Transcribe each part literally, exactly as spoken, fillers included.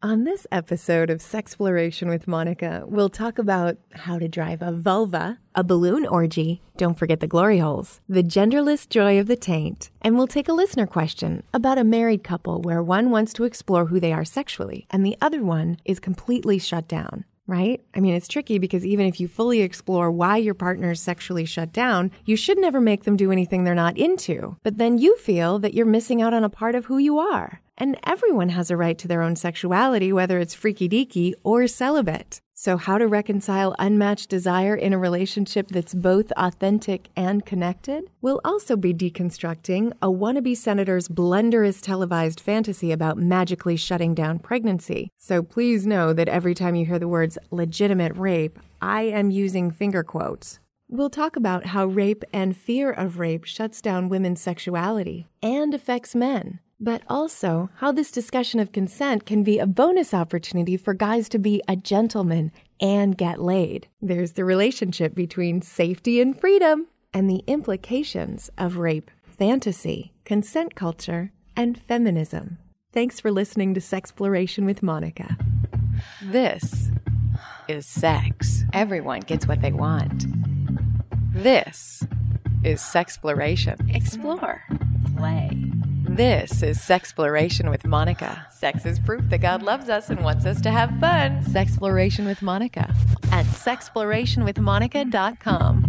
On this episode of Sexploration with Monica, we'll talk about how to drive a vulva, a balloon orgy, don't forget the glory holes, the genderless joy of the taint, and we'll take a listener question about a married couple where one wants to explore who they are sexually and the other one is completely shut down. Right? I mean, it's tricky because even if you fully explore why your partner is sexually shut down, you should never make them do anything they're not into. But then you feel that you're missing out on a part of who you are. And everyone has a right to their own sexuality, whether it's freaky-deaky or celibate. So how to reconcile unmatched desire in a relationship that's both authentic and connected? We'll also be deconstructing a wannabe senator's blunderous televised fantasy about magically shutting down pregnancy. So please know that every time you hear the words legitimate rape, I am using finger quotes. We'll talk about how rape and fear of rape shuts down women's sexuality and affects men. But also how this discussion of consent can be a bonus opportunity for guys to be a gentleman and get laid. There's the relationship between safety and freedom and the implications of rape, fantasy, consent culture, and feminism. Thanks for listening to Sexploration with Monica. This is sex. Everyone gets what they want. This is Sexploration. Explore. Play. This is Sexploration with Monica. Sex is proof that God loves us and wants us to have fun. Sexploration with Monica at sexploration with monica dot com.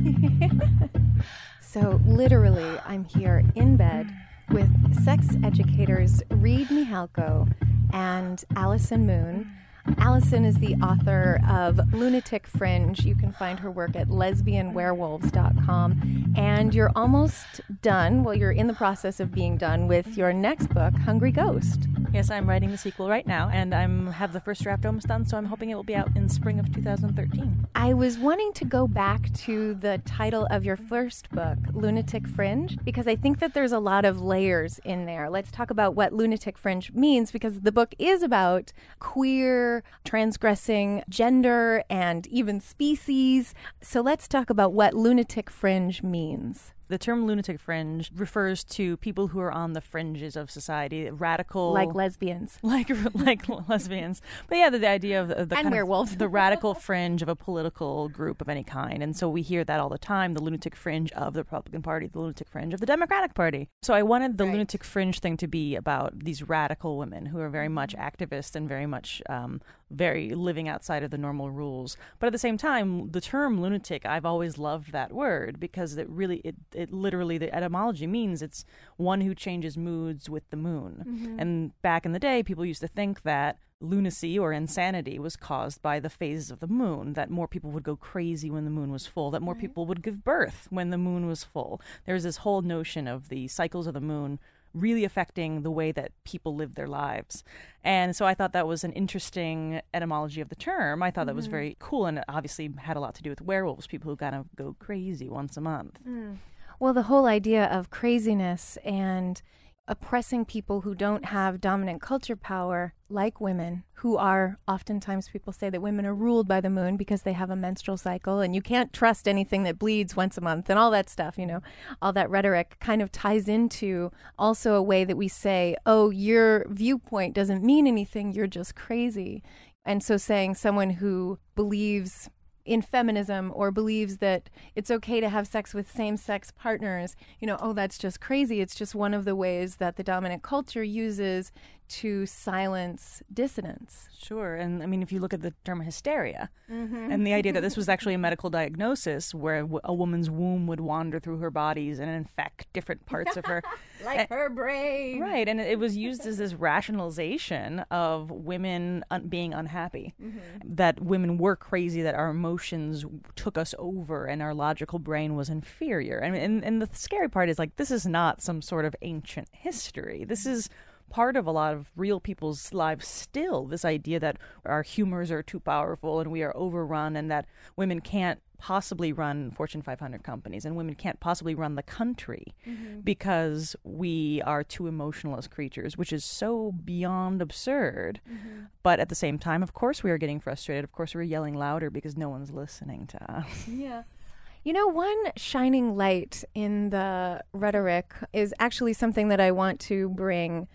So literally, I'm here in bed with sex educators Reid Mihalko and Allison Moon. Allison is the author of Lunatic Fringe. You can find her work at lesbian werewolves dot com. And you're almost done, well, you're in the process of being done with your next book, Hungry Ghost. Yes, I'm writing the sequel right now, and I have the first draft almost done, so I'm hoping it will be out in spring of two thousand thirteen. I was wanting to go back to the title of your first book, Lunatic Fringe, because I think that there's a lot of layers in there. Let's talk about what Lunatic Fringe means, because the book is about queer, transgressing gender and even species. So let's talk about what Lunatic Fringe means. The term lunatic fringe refers to people who are on the fringes of society, radical, like lesbians, like like lesbians. But yeah, the, the idea of the, the and kind werewolves, of the radical fringe of a political group of any kind. And so we hear that all the time: the lunatic fringe of the Republican Party, the lunatic fringe of the Democratic Party. So I wanted the right. lunatic fringe thing to be about these radical women who are very much activists and very much um, very living outside of the normal rules. But at the same time, the term lunatic, I've always loved that word because it really it. It literally, the etymology means it's one who changes moods with the moon. Mm-hmm. And back in the day, people used to think that lunacy or insanity was caused by the phases of the moon, that more people would go crazy when the moon was full, that more right. people would give birth when the moon was full. There's this whole notion of the cycles of the moon really affecting the way that people live their lives. And so I thought that was an interesting etymology of the term. I thought mm-hmm. that was very cool, and it obviously had a lot to do with werewolves, people who kind of go crazy once a month. Mm. Well, the whole idea of craziness and oppressing people who don't have dominant culture power, like women, who are oftentimes, people say that women are ruled by the moon because they have a menstrual cycle and you can't trust anything that bleeds once a month and all that stuff, you know, all that rhetoric kind of ties into also a way that we say, oh, your viewpoint doesn't mean anything, you're just crazy. And so saying someone who believes in feminism or believes that it's okay to have sex with same-sex partners, you know, oh, that's just crazy. It's just one of the ways that the dominant culture uses to silence dissidence. Sure. And I mean, if you look at the term hysteria mm-hmm. and the idea that this was actually a medical diagnosis where a woman's womb would wander through her bodies and infect different parts of her. like and, her brain. Right. And it was used as this rationalization of women un- being unhappy, mm-hmm. that women were crazy, that our emotions took us over and our logical brain was inferior. And, and, and the scary part is, like, this is not some sort of ancient history. This is part of a lot of real people's lives still, this idea that our humors are too powerful and we are overrun, and that women can't possibly run Fortune five hundred companies and women can't possibly run the country mm-hmm. because we are too emotional as creatures, which is so beyond absurd. Mm-hmm. But at the same time, of course, we are getting frustrated. Of course, we're yelling louder because no one's listening to us. Yeah. You know, one shining light in the rhetoric is actually something that I want to bring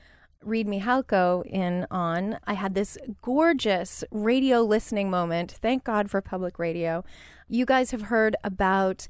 Reid Mihalko in on, I had this gorgeous radio listening moment. Thank God for public radio. You guys have heard about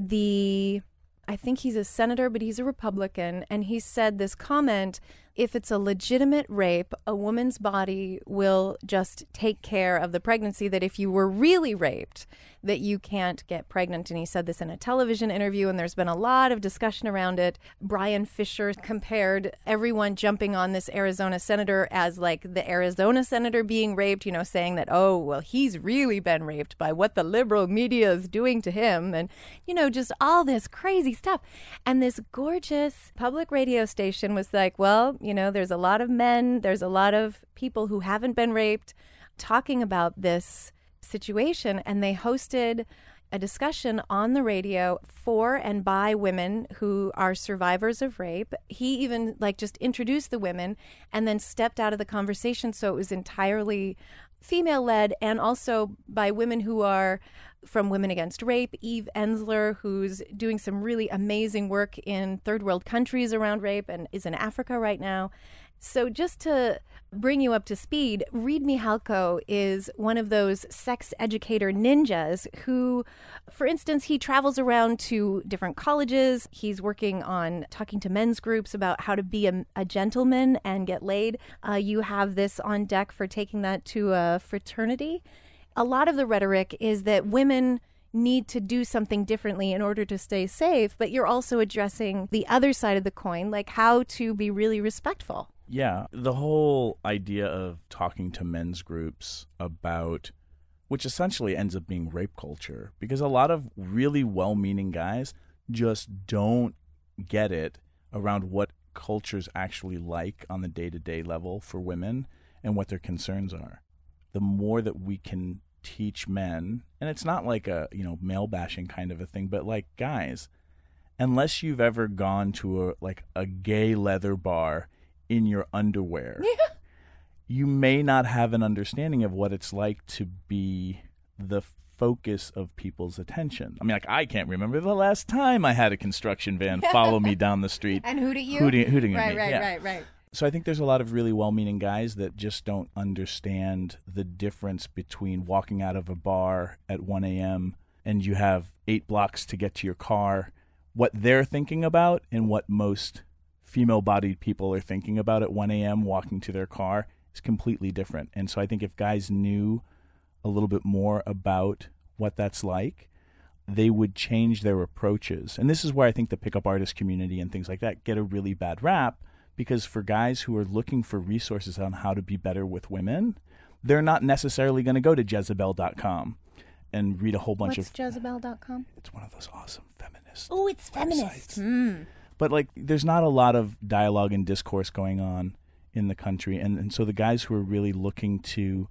the, I think he's a senator, but he's a Republican, and he said this comment: if it's a legitimate rape, a woman's body will just take care of the pregnancy, that if you were really raped, that you can't get pregnant. And he said this in a television interview, and there's been a lot of discussion around it. Brian Fisher compared everyone jumping on this Arizona senator as like the Arizona senator being raped, you know, saying that, oh, well, he's really been raped by what the liberal media is doing to him. And, you know, just all this crazy stuff. And this gorgeous public radio station was like, well, you know, there's a lot of men, there's a lot of people who haven't been raped talking about this situation, and they hosted a discussion on the radio for and by women who are survivors of rape. He even like just introduced the women and then stepped out of the conversation, so it was entirely female-led, and also by women who are from Women Against Rape. Eve Ensler, who's doing some really amazing work in third world countries around rape and is in Africa right now. So just to bring you up to speed, Reid Mihalko is one of those sex educator ninjas who, for instance, he travels around to different colleges. He's working on talking to men's groups about how to be a, a gentleman and get laid. Uh, you have this on deck for taking that to a fraternity. A lot of the rhetoric is that women need to do something differently in order to stay safe, but you're also addressing the other side of the coin, like how to be really respectful. Yeah, the whole idea of talking to men's groups about, which essentially ends up being rape culture, because a lot of really well-meaning guys just don't get it around what culture's actually like on the day-to-day level for women and what their concerns are. The more that we can teach men, and it's not like a, you know, male bashing kind of a thing, but like, guys, unless you've ever gone to a like a gay leather bar in your underwear, yeah. you may not have an understanding of what it's like to be the focus of people's attention. I mean, like, I can't remember the last time I had a construction van follow me down the street and hoot at you, hooting, hooting right, at me. Right, yeah. right, right. So I think there's a lot of really well-meaning guys that just don't understand the difference between walking out of a bar at one a.m. and you have eight blocks to get to your car, what they're thinking about and what most female-bodied people are thinking about at one a.m. walking to their car is completely different. And so I think if guys knew a little bit more about what that's like, they would change their approaches. And this is where I think the pickup artist community and things like that get a really bad rap, because for guys who are looking for resources on how to be better with women, they're not necessarily going to go to Jezebel dot com and read a whole bunch What's of... What's Jezebel dot com? It's one of those awesome feminist Oh, it's feminist. Mm. But like, there's not a lot of dialogue and discourse going on in the country. And, and so the guys who are really looking to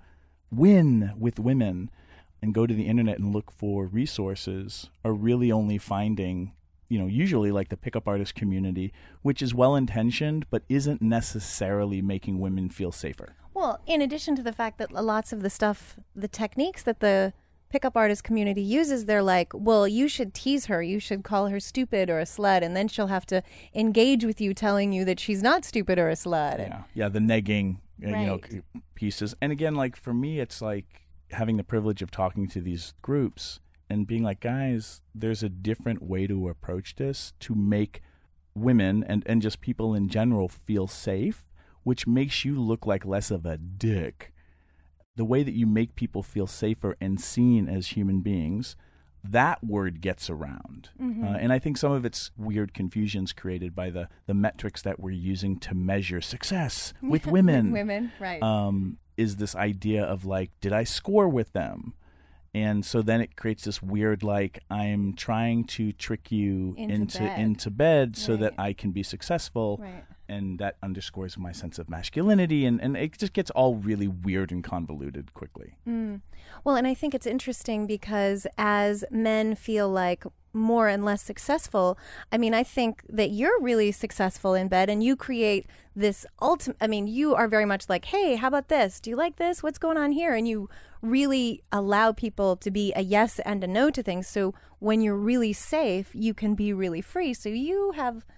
win with women and go to the internet and look for resources are really only finding, you know, usually like the pickup artist community, which is well-intentioned but isn't necessarily making women feel safer. Well, in addition to the fact that lots of the stuff, the techniques that the pickup artist community uses, they're like, well, you should tease her, you should call her stupid or a slut, and then she'll have to engage with you telling you that she's not stupid or a slut. Yeah, yeah, the negging, uh, right. you know, pieces. And again, like, for me, it's like having the privilege of talking to these groups and being like, guys, there's a different way to approach this to make women and, and just people in general feel safe, which makes you look like less of a dick. The way that you make people feel safer and seen as human beings, that word gets around. Mm-hmm. Uh, and I think some of it's weird confusions created by the, the metrics that we're using to measure success with women. Women, right. Um, is this idea of like, did I score with them? And so then it creates this weird, like, I'm trying to trick you into into bed, into bed so right. that I can be successful. Right. And that underscores my sense of masculinity. And, and it just gets all really weird and convoluted quickly. Mm. Well, and I think it's interesting because as men feel like more and less successful, I mean, I think that you're really successful in bed and you create this ultimate, I mean, you are very much like, hey, how about this? Do you like this? What's going on here? And you really allow people to be a yes and a no to things. So when you're really safe, you can be really free. So you have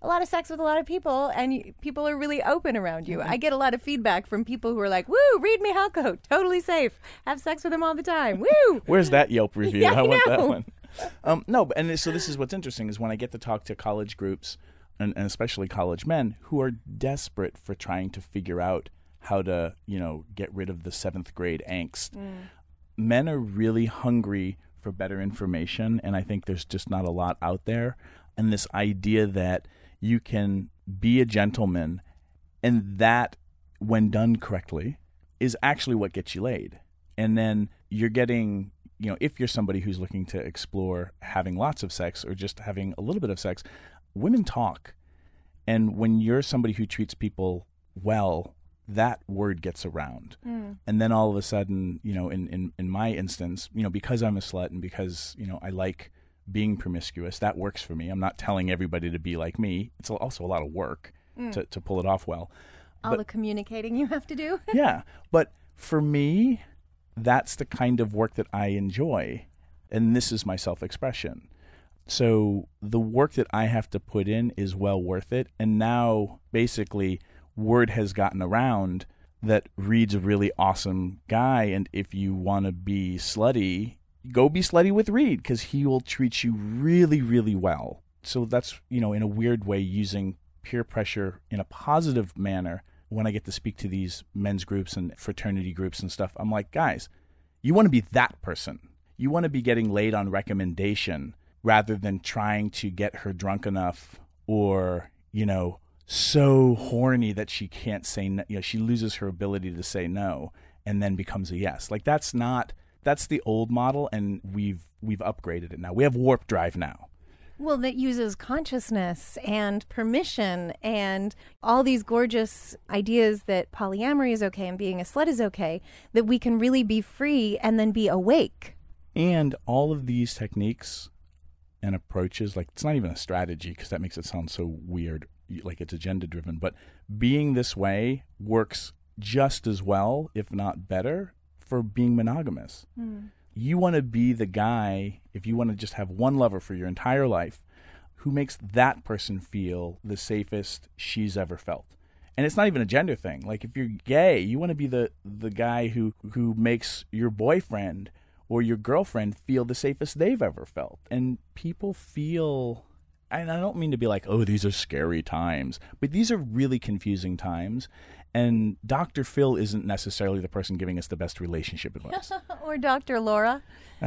a lot of sex with a lot of people, and you, people are really open around you. Mm-hmm. I get a lot of feedback from people who are like, woo, Reid Mihalko, totally safe. Have sex with him all the time. Woo! Where's that Yelp review? Yeah, I, I want know. that one. Um, no, but- and so this is what's interesting is when I get to talk to college groups, and, and especially college men, who are desperate for trying to figure out how to, you know, get rid of the seventh grade angst. Mm. Men are really hungry for better information, and I think there's just not a lot out there. And this idea that you can be a gentleman, and that, when done correctly, is actually what gets you laid. And then you're getting, you know, if you're somebody who's looking to explore having lots of sex or just having a little bit of sex, women talk. And when you're somebody who treats people well, that word gets around. Mm. And then all of a sudden, you know, in, in, in my instance, you know, because I'm a slut and because, you know, I like being promiscuous, that works for me. I'm not telling everybody to be like me. It's also a lot of work mm. to, to pull it off well. All but, the communicating you have to do. Yeah. But for me, that's the kind of work that I enjoy. And this is my self-expression. So the work that I have to put in is well worth it. And now, basically, word has gotten around that Reid's a really awesome guy. And if you want to be slutty, go be slutty with Reid, because he will treat you really, really well. So that's, you know, in a weird way, using peer pressure in a positive manner. When I get to speak to these men's groups and fraternity groups and stuff, I'm like, guys, you want to be that person. You want to be getting laid on recommendation rather than trying to get her drunk enough or, you know, so horny that she can't say no. You know, she loses her ability to say no and then becomes a yes. Like, that's not, that's the old model, and we've we've upgraded it now. We have warp drive now. Well, that uses consciousness and permission and all these gorgeous ideas that polyamory is okay and being a slut is okay, that we can really be free and then be awake. And all of these techniques and approaches, like, it's not even a strategy because that makes it sound so weird, like it's agenda driven, but being this way works just as well, if not better, for being monogamous. Mm. You want to be the guy, if you want to just have one lover for your entire life, who makes that person feel the safest she's ever felt. And it's not even a gender thing. Like, if you're gay, you want to be the, the guy who, who makes your boyfriend or your girlfriend feel the safest they've ever felt. And people feel, and I don't mean to be like, oh, these are scary times, but these are really confusing times. And Doctor Phil isn't necessarily the person giving us the best relationship advice. Or Doctor Laura. Uh,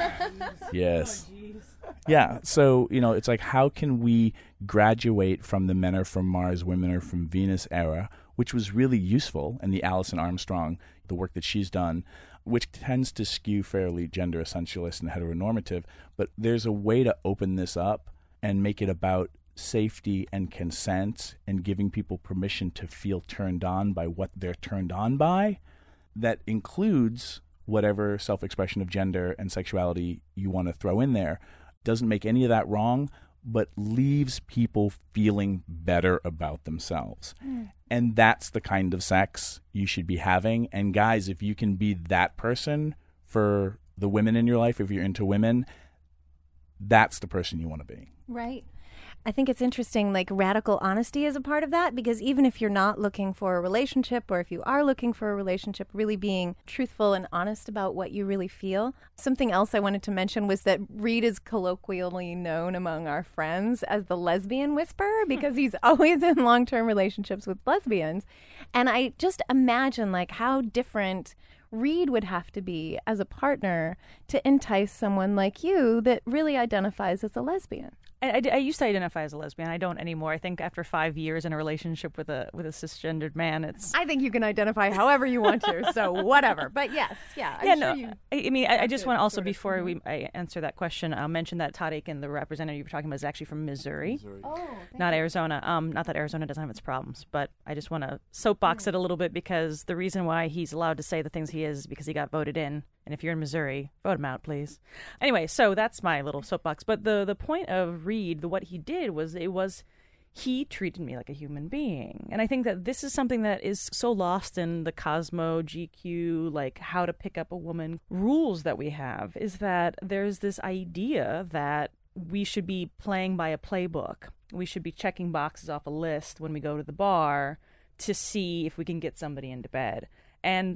yes. Oh, yeah. So, you know, it's like, how can we graduate from the men are from Mars, women are from Venus era, which was really useful, and the Alison Armstrong, the work that she's done, which tends to skew fairly gender essentialist and heteronormative. But there's a way to open this up and make it about safety and consent and giving people permission to feel turned on by what they're turned on by, that includes whatever self-expression of gender and sexuality you want to throw in there. Doesn't make any of that wrong, but leaves people feeling better about themselves. Mm. And that's the kind of sex you should be having. And guys, if you can be that person for the women in your life, if you're into women, that's the person you want to be. Right. I think it's interesting, like, radical honesty is a part of that, because even if you're not looking for a relationship, or if you are looking for a relationship, really being truthful and honest about what you really feel. Something else I wanted to mention was that Reid is colloquially known among our friends as the lesbian whisperer, because he's always in long-term relationships with lesbians. And I just imagine, like, how different Reid would have to be as a partner to entice someone like you that really identifies as a lesbian. I, I, I used to identify as a lesbian. I don't anymore. I think after five years in a relationship with a with a cisgendered man, it's. I think you can identify however you want to. So whatever. But yes, yeah. I'm yeah, sure no. You I, I mean, I, I just want to also, sort of, before mm-hmm. we I answer that question, I'll mention that Todd Aiken, the representative you were talking about, is actually from Missouri, Missouri. Oh, not you. Arizona. Um, not that Arizona doesn't have its problems, but I just want to soapbox mm. it a little bit, because the reason why he's allowed to say the things he is is because he got voted in. And if you're in Missouri, vote him out, please. Anyway, so that's my little soapbox. But the the point of Reid, the what he did was it was he treated me like a human being. And I think that this is something that is so lost in the Cosmo, G Q, like how to pick up a woman rules that we have, is that there's this idea that we should be playing by a playbook. we should be checking boxes off a list when we go to the bar to see if we can get somebody into bed. And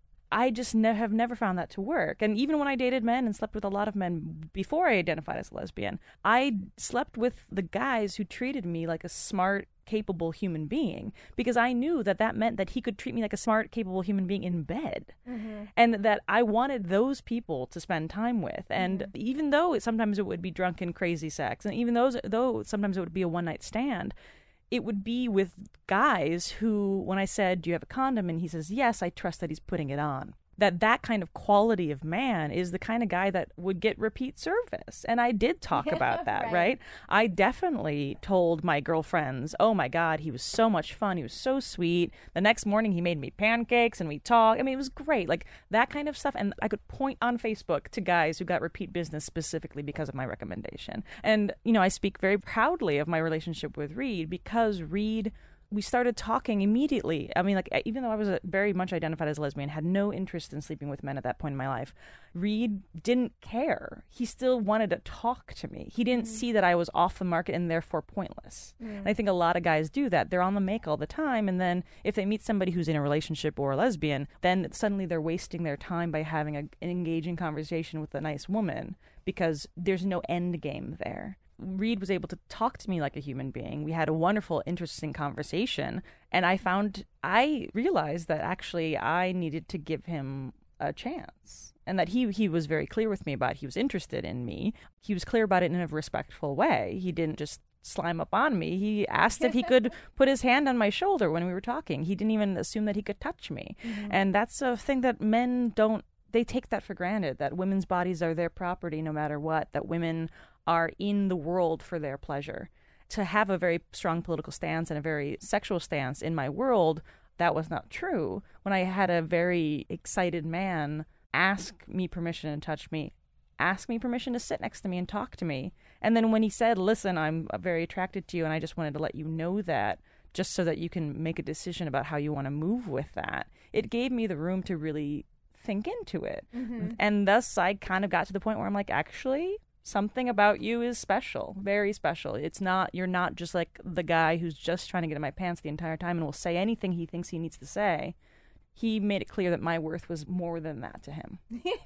I just ne- have never found that to work. And even when I dated men and slept with a lot of men before I identified as a lesbian, I slept with the guys who treated me like a smart, capable human being, because I knew that that meant that he could treat me like a smart, capable human being in bed. Mm-hmm. And that I wanted those people to spend time with. And mm-hmm. even though it, sometimes it would be drunken, crazy sex, and even those, though sometimes it would be a one-night stand, it would be with guys who, when I said, do you have a condom? And he says, yes, I trust that he's putting it on. That that kind of quality of man is the kind of guy that would get repeat service. And I did talk yeah, about that, right. right? I definitely told my girlfriends, oh my God, he was so much fun. He was so sweet. The next morning he made me pancakes and we talked. I mean, it was great. Like that kind of stuff. And I could point on Facebook to guys who got repeat business specifically because of my recommendation. And, you know, I speak very proudly of my relationship with Reed because Reed... we started talking immediately. I mean, like, even though I was a, very much identified as a lesbian, had no interest in sleeping with men at that point in my life, Reed didn't care. He still wanted to talk to me. He didn't mm. see that I was off the market and therefore pointless. Mm. And I think a lot of guys do that. They're on the make all the time, and then if they meet somebody who's in a relationship or a lesbian, then suddenly they're wasting their time by having a, an engaging conversation with a nice woman because there's no end game there. Reed was able to talk to me like a human being. We had a wonderful, interesting conversation. And I found, I realized that actually I needed to give him a chance. And that he he was very clear with me about he was interested in me. He was clear about it in a respectful way. He didn't just slime up on me. He asked if he could put his hand on my shoulder when we were talking. He didn't even assume that he could touch me. Mm-hmm. And that's a thing that men don't, they take that for granted, that women's bodies are their property no matter what, that women are in the world for their pleasure. To have a very strong political stance and a very sexual stance in my world, that was not true. When I had a very excited man ask me permission and touch me, ask me permission to sit next to me and talk to me. And then when he said, listen, I'm very attracted to you and I just wanted to let you know that, just so that you can make a decision about how you want to move with that, it gave me the room to really think into it. Mm-hmm. And thus I kind of got to the point where I'm like, actually, something about you is special, very special. It's not, you're not just like the guy who's just trying to get in my pants the entire time and will say anything he thinks he needs to say. He made it clear that my worth was more than that to him.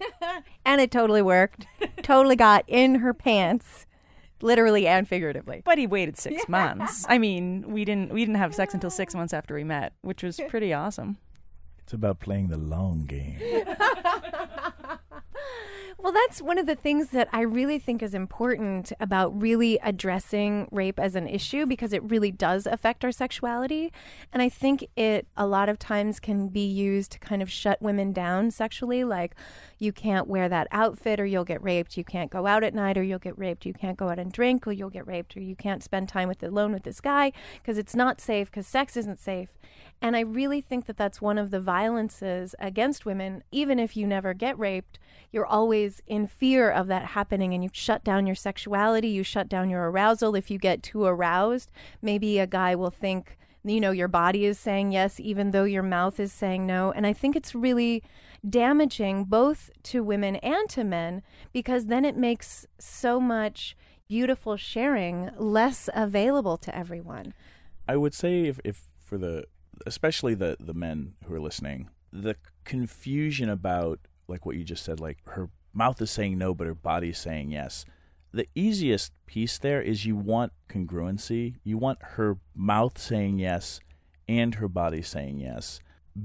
And it totally worked. Totally got in her pants, literally and figuratively. But he waited six yeah. months. I mean, we didn't we didn't have sex until six months after we met, which was pretty awesome. It's about playing the long game. Well, that's one of the things that I really think is important about really addressing rape as an issue, because it really does affect our sexuality. And I think it a lot of times can be used to kind of shut women down sexually, like you can't wear that outfit or you'll get raped. You can't go out at night or you'll get raped. You can't go out and drink or you'll get raped. Or you can't spend time with alone with this guy because it's not safe, because sex isn't safe. And I really think that that's one of the violences against women. Even if you never get raped, you're always in fear of that happening, and you shut down your sexuality, you shut down your arousal. If you get too aroused, maybe a guy will think, you know, your body is saying yes, even though your mouth is saying no. And I think it's really damaging both to women and to men, because then it makes so much beautiful sharing less available to everyone. I would say if, if for the, especially the, the men who are listening, the confusion about, like what you just said, like her mouth is saying no, but her body is saying yes. The easiest piece there is you want congruency. You want her mouth saying yes and her body saying yes,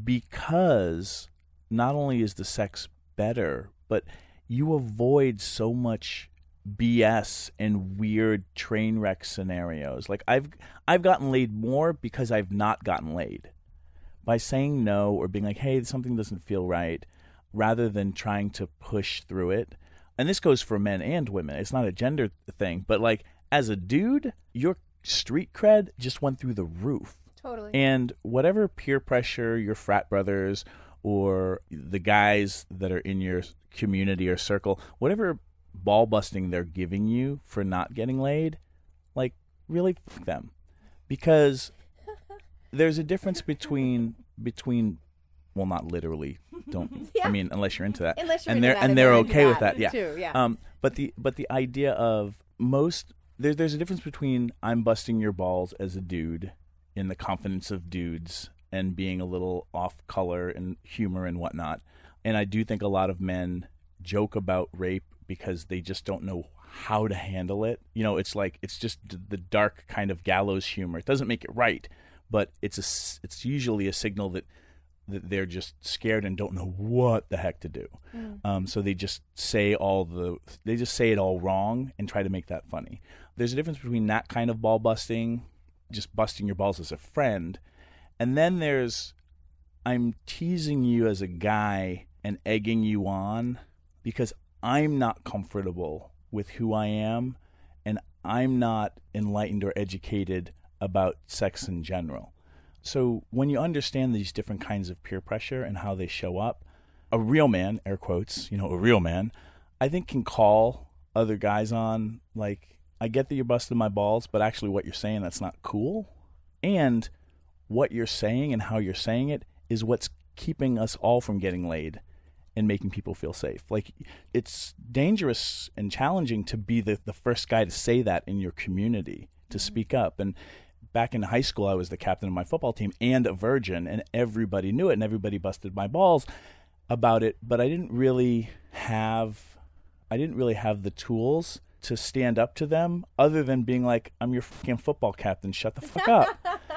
because not only is the sex better, but you avoid so much B S and weird train wreck scenarios. Like I've I've gotten laid more because I've not gotten laid. By saying no or being like, hey, something doesn't feel right, rather than trying to push through it. And this goes for men and women. It's not a gender thing. But like as a dude, your street cred just went through the roof. Totally. And whatever peer pressure your frat brothers or the guys that are in your community or circle, whatever ball busting they're giving you for not getting laid, like really fuck them. Because there's a difference between between well, not literally. Don't yeah. I mean unless you're into that. Unless you're and into they're that and they're okay that with that. Yeah. Too, yeah. Um but the but the idea of most there, there's a difference between I'm busting your balls as a dude in the confidence of dudes and being a little off color and humor and whatnot. And I do think a lot of men joke about rape because they just don't know how to handle it. You know, it's like, it's just the dark kind of gallows humor. It doesn't make it right, but it's a, it's usually a signal that, that they're just scared and don't know what the heck to do. Mm. Um, so they just say all the, they just say it all wrong and try to make that funny. There's a difference between that kind of ball busting, just busting your balls as a friend, and then there's, I'm teasing you as a guy and egging you on because I'm not comfortable with who I am and I'm not enlightened or educated about sex in general. So when you understand these different kinds of peer pressure and how they show up, a real man, air quotes, you know, a real man, I think can call other guys on, like, I get that you're busting my balls, but actually what you're saying, that's not cool. And what you're saying and how you're saying it is what's keeping us all from getting laid and making people feel safe. Like, it's dangerous and challenging to be the, the first guy to say that in your community, to mm-hmm. speak up. And back in high school, I was the captain of my football team and a virgin, and everybody knew it, and everybody busted my balls about it. But I didn't really have, I didn't really have the tools to stand up to them, other than being like, I'm your fucking football captain, shut the fuck up.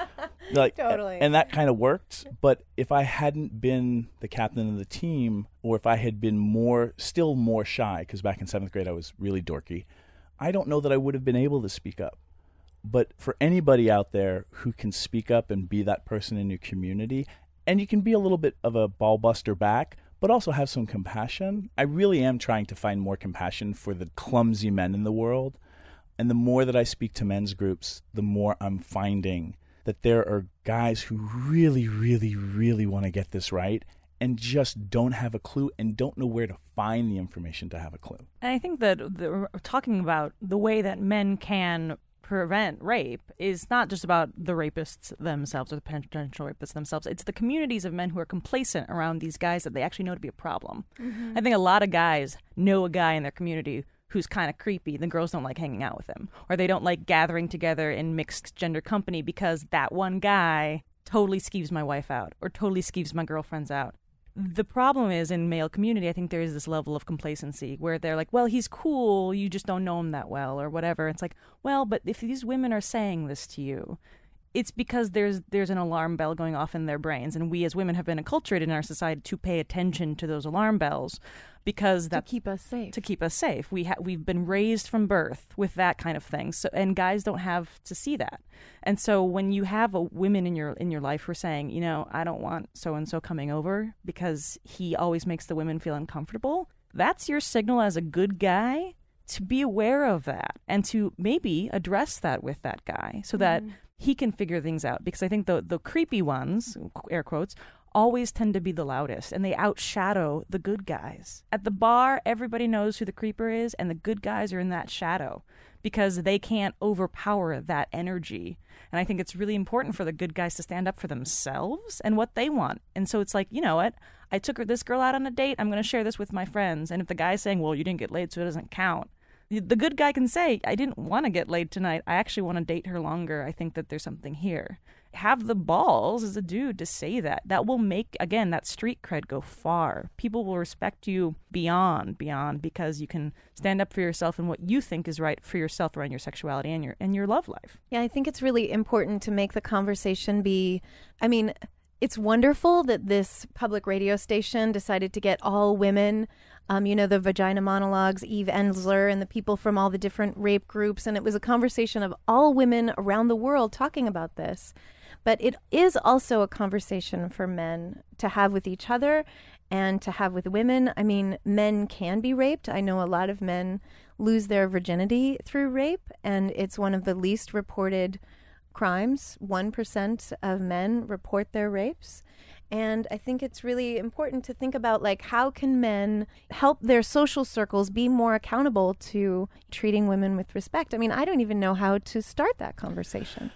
Like, totally. And that kind of worked. But if I hadn't been the captain of the team, or if I had been more, still more shy, because back in seventh grade I was really dorky, I don't know that I would have been able to speak up. But for anybody out there who can speak up and be that person in your community, and you can be a little bit of a ball buster back, but also have some compassion. I really am trying to find more compassion for the clumsy men in the world. And the more that I speak to men's groups, the more I'm finding that there are guys who really, really, really want to get this right and just don't have a clue and don't know where to find the information to have a clue. And I think that the, talking about the way that men can prevent rape is not just about the rapists themselves or the potential rapists themselves. It's the communities of men who are complacent around these guys that they actually know to be a problem. Mm-hmm. I think a lot of guys know a guy in their community who's kind of creepy. The girls don't like hanging out with him, or they don't like gathering together in mixed gender company because that one guy totally skeeves my wife out or totally skeeves my girlfriends out. The problem is, in male community, I think there is this level of complacency where they're like, well, he's cool, you just don't know him that well, or whatever. It's like, well, but if these women are saying this to you, it's because there's there's an alarm bell going off in their brains, and we as women have been acculturated in our society to pay attention to those alarm bells because that's to keep us safe. To keep us safe, we ha- we've been raised from birth with that kind of thing. So, and guys don't have to see that. And so, when you have a women in your in your life who are saying, you know, I don't want so and so coming over because he always makes the women feel uncomfortable, that's your signal as a good guy to be aware of that and to maybe address that with that guy so that mm. he can figure things out. Because I think the the creepy ones, air quotes, always tend to be the loudest, and they outshadow the good guys. At the bar, everybody knows who the creeper is, and the good guys are in that shadow because they can't overpower that energy. And I think it's really important for the good guys to stand up for themselves and what they want. And so it's like, you know what? I took her, this girl out on a date. I'm going to share this with my friends. And if the guy's saying, well, you didn't get laid, so it doesn't count, the good guy can say, I didn't want to get laid tonight. I actually want to date her longer. I think that there's something here. Have the balls as a dude to say that. That will make, again, that street cred go far. People will respect you beyond, beyond, because you can stand up for yourself and what you think is right for yourself around your sexuality and your and your love life. Yeah, I think it's really important to make the conversation be, I mean, it's wonderful that this public radio station decided to get all women, um, you know, the Vagina Monologues, Eve Ensler, and the people from all the different rape groups. And it was a conversation of all women around the world talking about this. But it is also a conversation for men to have with each other and to have with women. I mean, men can be raped. I know a lot of men lose their virginity through rape, and it's one of the least reported crimes. one percent of men report their rapes. And I think it's really important to think about, like, how can men help their social circles be more accountable to treating women with respect? I mean, I don't even know how to start that conversation.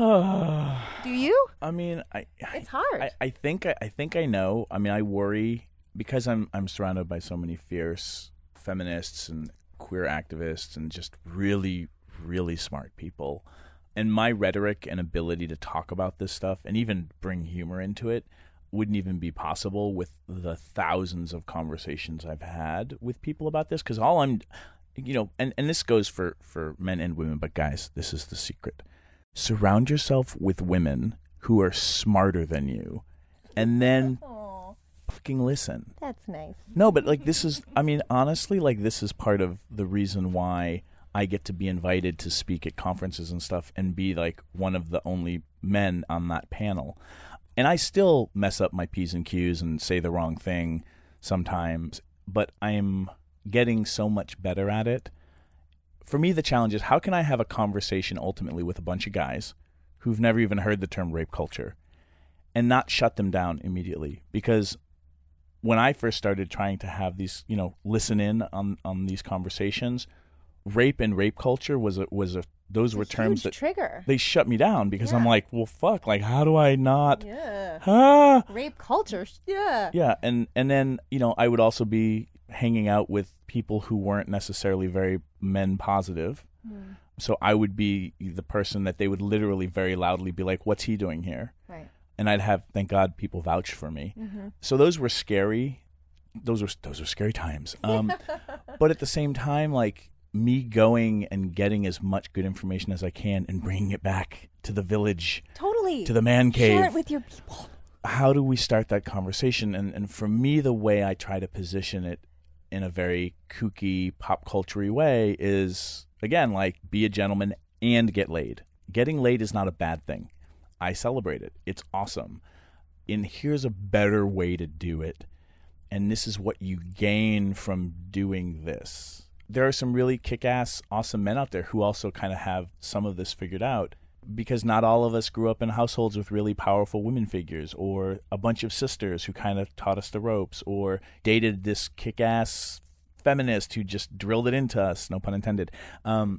Do you? I mean, I it's hard. I, I think I, I think I know. I mean, I worry because I'm I'm surrounded by so many fierce feminists and queer activists and just really, really smart people. And my rhetoric and ability to talk about this stuff and even bring humor into it wouldn't even be possible with the thousands of conversations I've had with people about this. Because all I'm, you know, and, and this goes for, for men and women, but guys, this is the secret. Surround yourself with women who are smarter than you, and then Aww, fucking listen. that's nice. No, but like this is, I mean, honestly, like this is part of the reason why I get to be invited to speak at conferences and stuff and be like one of the only men on that panel. And I still mess up my P's and Q's and say the wrong thing sometimes, but I'm getting so much better at it. For me, the challenge is how can I have a conversation ultimately with a bunch of guys who've never even heard the term rape culture and not shut them down immediately? Because when I first started trying to have these, you know, listen in on, on these conversations, rape and rape culture was a, was a, those were It's a terms huge that trigger. they shut me down because Yeah. I'm like, well, fuck, like, how do I not, Yeah. ah, Rape culture. Yeah. yeah. And, and then, you know, I would also be hanging out with people who weren't necessarily very men positive. Mm. So I would be the person that they would literally very loudly be like, what's he doing here? Right. And I'd have, thank God, people vouch for me. Mm-hmm. So those were scary. Those were those were scary times. Um, but at the same time, like me going and getting as much good information as I can and bringing it back to the village, Totally. to the man cave. Share it with your people. How do we start that conversation? And and for me, the way I try to position it in a very kooky, pop culture-y way is, again, like be a gentleman and get laid. Getting laid is not a bad thing. I celebrate it. It's awesome. And here's a better way to do it. And this is what you gain from doing this. There are some really kick-ass, awesome men out there who also kind of have some of this figured out, because not all of us grew up in households with really powerful women figures, or a bunch of sisters who kind of taught us the ropes, or dated this kick-ass feminist who just drilled it into us, no pun intended. Um,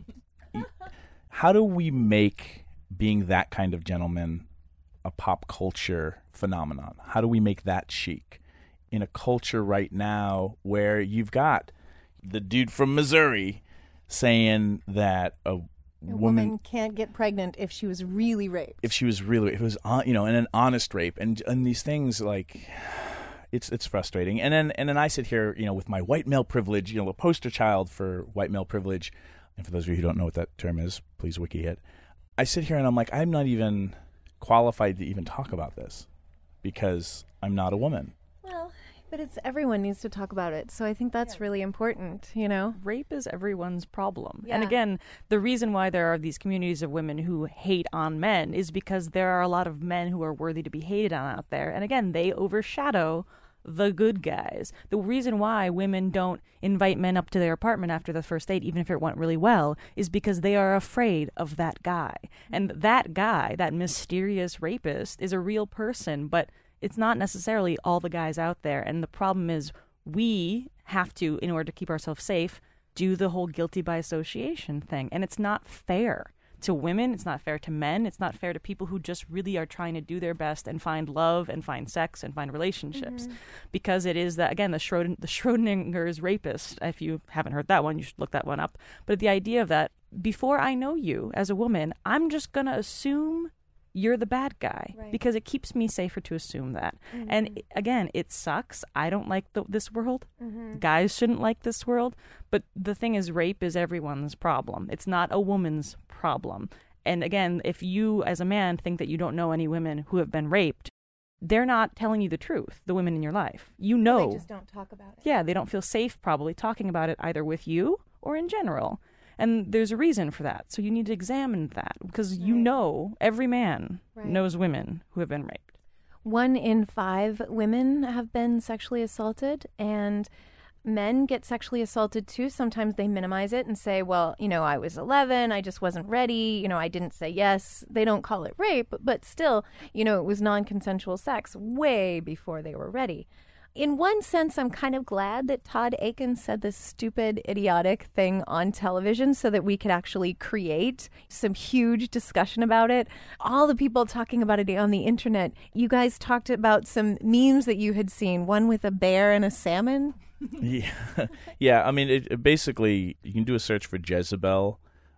how do we make being that kind of gentleman a pop culture phenomenon? How do we make that chic in a culture right now where you've got the dude from Missouri saying that a A woman, woman can't get pregnant if she was really raped. if she was really, if it was, hon- you know, and an honest rape, and and these things, like, it's it's frustrating. And then and then I sit here, you know, with my white male privilege, you know, a poster child for white male privilege. And for those of you who don't know what that term is, please wiki it. I sit here and I'm like, I'm not even qualified to even talk about this because I'm not a woman. Well, but it's everyone needs to talk about it. So I think that's really important, you know? Rape is everyone's problem. And Yeah. again, the reason why there are these communities of women who hate on men is because there are a lot of men who are worthy to be hated on out there. And again, they overshadow the good guys. The reason why women don't invite men up to their apartment after the first date, even if it went really well, is because they are afraid of that guy. And that guy, that mysterious rapist, is a real person, but it's not necessarily all the guys out there. And the problem is we have to, in order to keep ourselves safe, do the whole guilty by association thing. And it's not fair to women. It's not fair to men. It's not fair to people who just really are trying to do their best and find love and find sex and find relationships. Mm-hmm. Because it is, that again, the, Schroeden- the Schrodinger's rapist. If you haven't heard that one, you should look that one up. But the idea of that, before I know you as a woman, I'm just going to assume you're the bad guy, Right. because it keeps me safer to assume that. Mm-hmm. And again, it sucks. I don't like the, this world. Mm-hmm. Guys shouldn't like this world. But the thing is, rape is everyone's problem. It's not a woman's problem. And again, if you as a man think that you don't know any women who have been raped, they're not telling you the truth, the women in your life. You know. They just don't talk about it. Yeah, they don't feel safe probably talking about it either with you or in general. And there's a reason for that. So you need to examine that, because you Right. know every man Right. knows women who have been raped. One in five women have been sexually assaulted, and men get sexually assaulted too. Sometimes they minimize it and say, well, you know, I was eleven, I just wasn't ready, you know, I didn't say yes. They don't call it rape, but still, you know, it was non-consensual sex way before they were ready. In one sense, I'm kind of glad that Todd Akin said this stupid, idiotic thing on television so that we could actually create some huge discussion about it. All the people talking about it on the internet, you guys talked about some memes that you had seen, one with a bear and a salmon. Yeah, yeah. I mean, it, it basically, you can do a search for Jezebel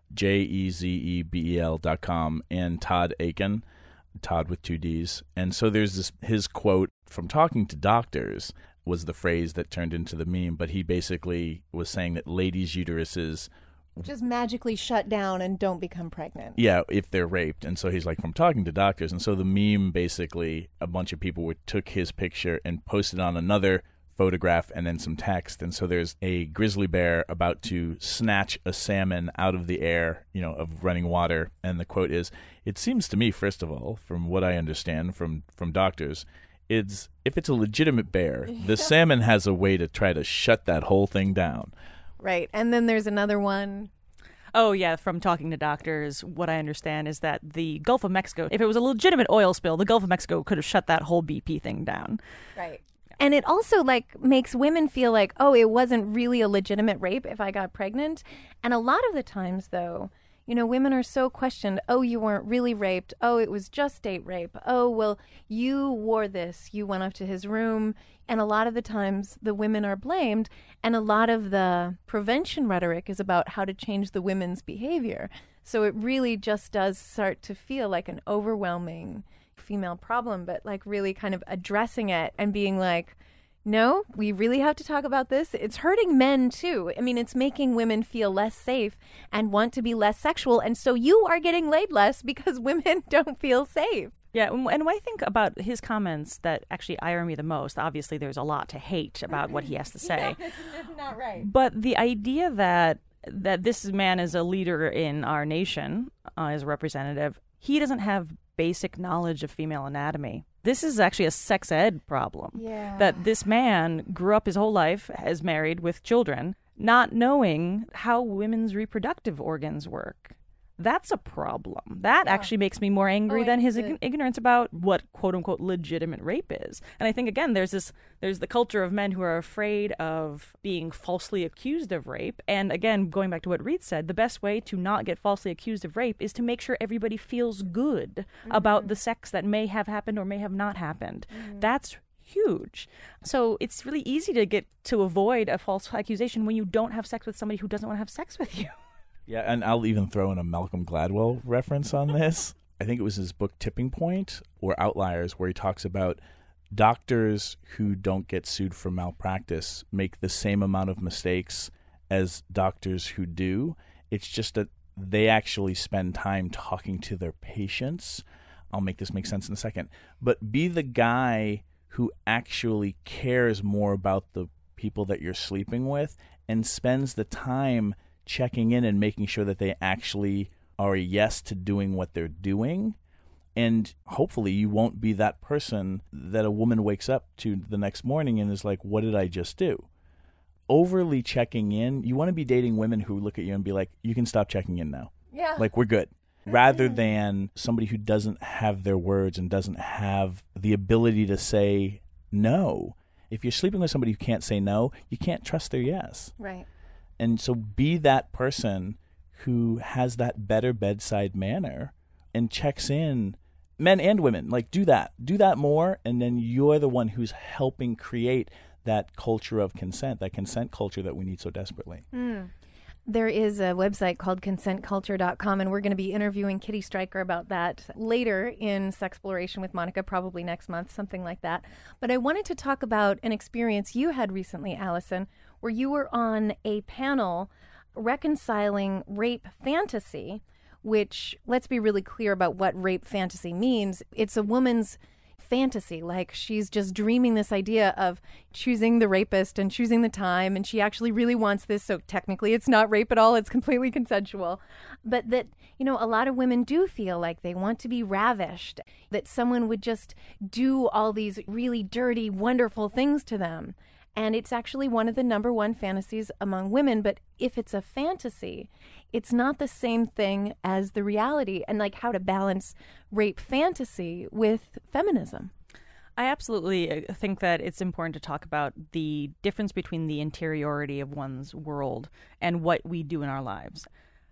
J E Z E B E L dot com, and Todd Akin, Todd with two D's. And so there's this, his quote from Talking to Doctors was the phrase that turned into the meme, but he basically was saying that ladies' uteruses just magically shut down and don't become pregnant. Yeah, if they're raped. And so he's like, from Talking to Doctors. And so the meme, basically, a bunch of people would, took his picture and posted on another photograph and then some text. And so there's a grizzly bear about to snatch a salmon out of the air, you know, of running water. And the quote is, "It seems to me, first of all, from what I understand from, from doctors, it's if it's a legitimate bear, the salmon has a way to try to shut that whole thing down." Right. And then there's another one. Oh, yeah, from Talking to Doctors, what I understand is that the Gulf of Mexico, if it was a legitimate oil spill, the Gulf of Mexico could have shut that whole B P thing down. Right. And it also, like, makes women feel like, oh, it wasn't really a legitimate rape if I got pregnant. And a lot of the times, though, you know, women are so questioned. Oh, you weren't really raped. Oh, it was just date rape. Oh, well, you wore this. You went up to his room. And a lot of the times the women are blamed. And a lot of the prevention rhetoric is about how to change the women's behavior. So it really just does start to feel like an overwhelming female problem, but like really kind of addressing it and being like, no, we really have to talk about this. It's hurting men too. I mean, it's making women feel less safe and want to be less sexual. And so you are getting laid less because women don't feel safe. Yeah, and when I think about his comments that actually ire me the most, obviously there's a lot to hate about what he has to say. Yeah, that's not right. But the idea that that this man is a leader in our nation, uh, as a representative, he doesn't have basic knowledge of female anatomy. This is actually a sex ed problem. Yeah. That this man grew up his whole life, is married with children, not knowing how women's reproductive organs work. That's a problem. That Yeah. actually makes me more angry Oh, than his it's a- ig- ignorance about what quote unquote legitimate rape is. And I think again there's this there's the culture of men who are afraid of being falsely accused of rape. And again, going back to what Reed said, the best way to not get falsely accused of rape is to make sure everybody feels good mm-hmm. about the sex that may have happened or may have not happened. Mm-hmm. That's huge. So it's really easy to get to avoid a false accusation when you don't have sex with somebody who doesn't want to have sex with you. Yeah, and I'll even throw in a Malcolm Gladwell reference on this. I think it was his book Tipping Point or Outliers, where he talks about doctors who don't get sued for malpractice make the same amount of mistakes as doctors who do. It's just that they actually spend time talking to their patients. I'll make this make sense in a second. But be the guy who actually cares more about the people that you're sleeping with and spends the time checking in and making sure that they actually are a yes to doing what they're doing. And hopefully you won't be that person that a woman wakes up to the next morning and is like, what did I just do? Overly checking in, you want to be dating women who look at you and be like, you can stop checking in now. Yeah. Like, we're good. Rather than somebody who doesn't have their words and doesn't have the ability to say no. If you're sleeping with somebody who can't say no, you can't trust their yes. Right. And so be that person who has that better bedside manner and checks in, men and women, like do that. Do that more, and then you're the one who's helping create that culture of consent, that consent culture that we need so desperately. Mm. There is a website called consent culture dot com, and we're going to be interviewing Kitty Stryker about that later in Sexploration with Monica, probably next month, something like that. But I wanted to talk about an experience you had recently, Allison, where you were on a panel reconciling rape fantasy, which, let's be really clear about what rape fantasy means. It's a woman's fantasy, like she's just dreaming this idea of choosing the rapist and choosing the time, and she actually really wants this, so technically it's not rape at all, it's completely consensual. But that, you know, a lot of women do feel like they want to be ravished, that someone would just do all these really dirty, wonderful things to them. And it's actually one of the number one fantasies among women. But if it's a fantasy, it's not the same thing as the reality, and like how to balance rape fantasy with feminism. I absolutely think that it's important to talk about the difference between the interiority of one's world and what we do in our lives.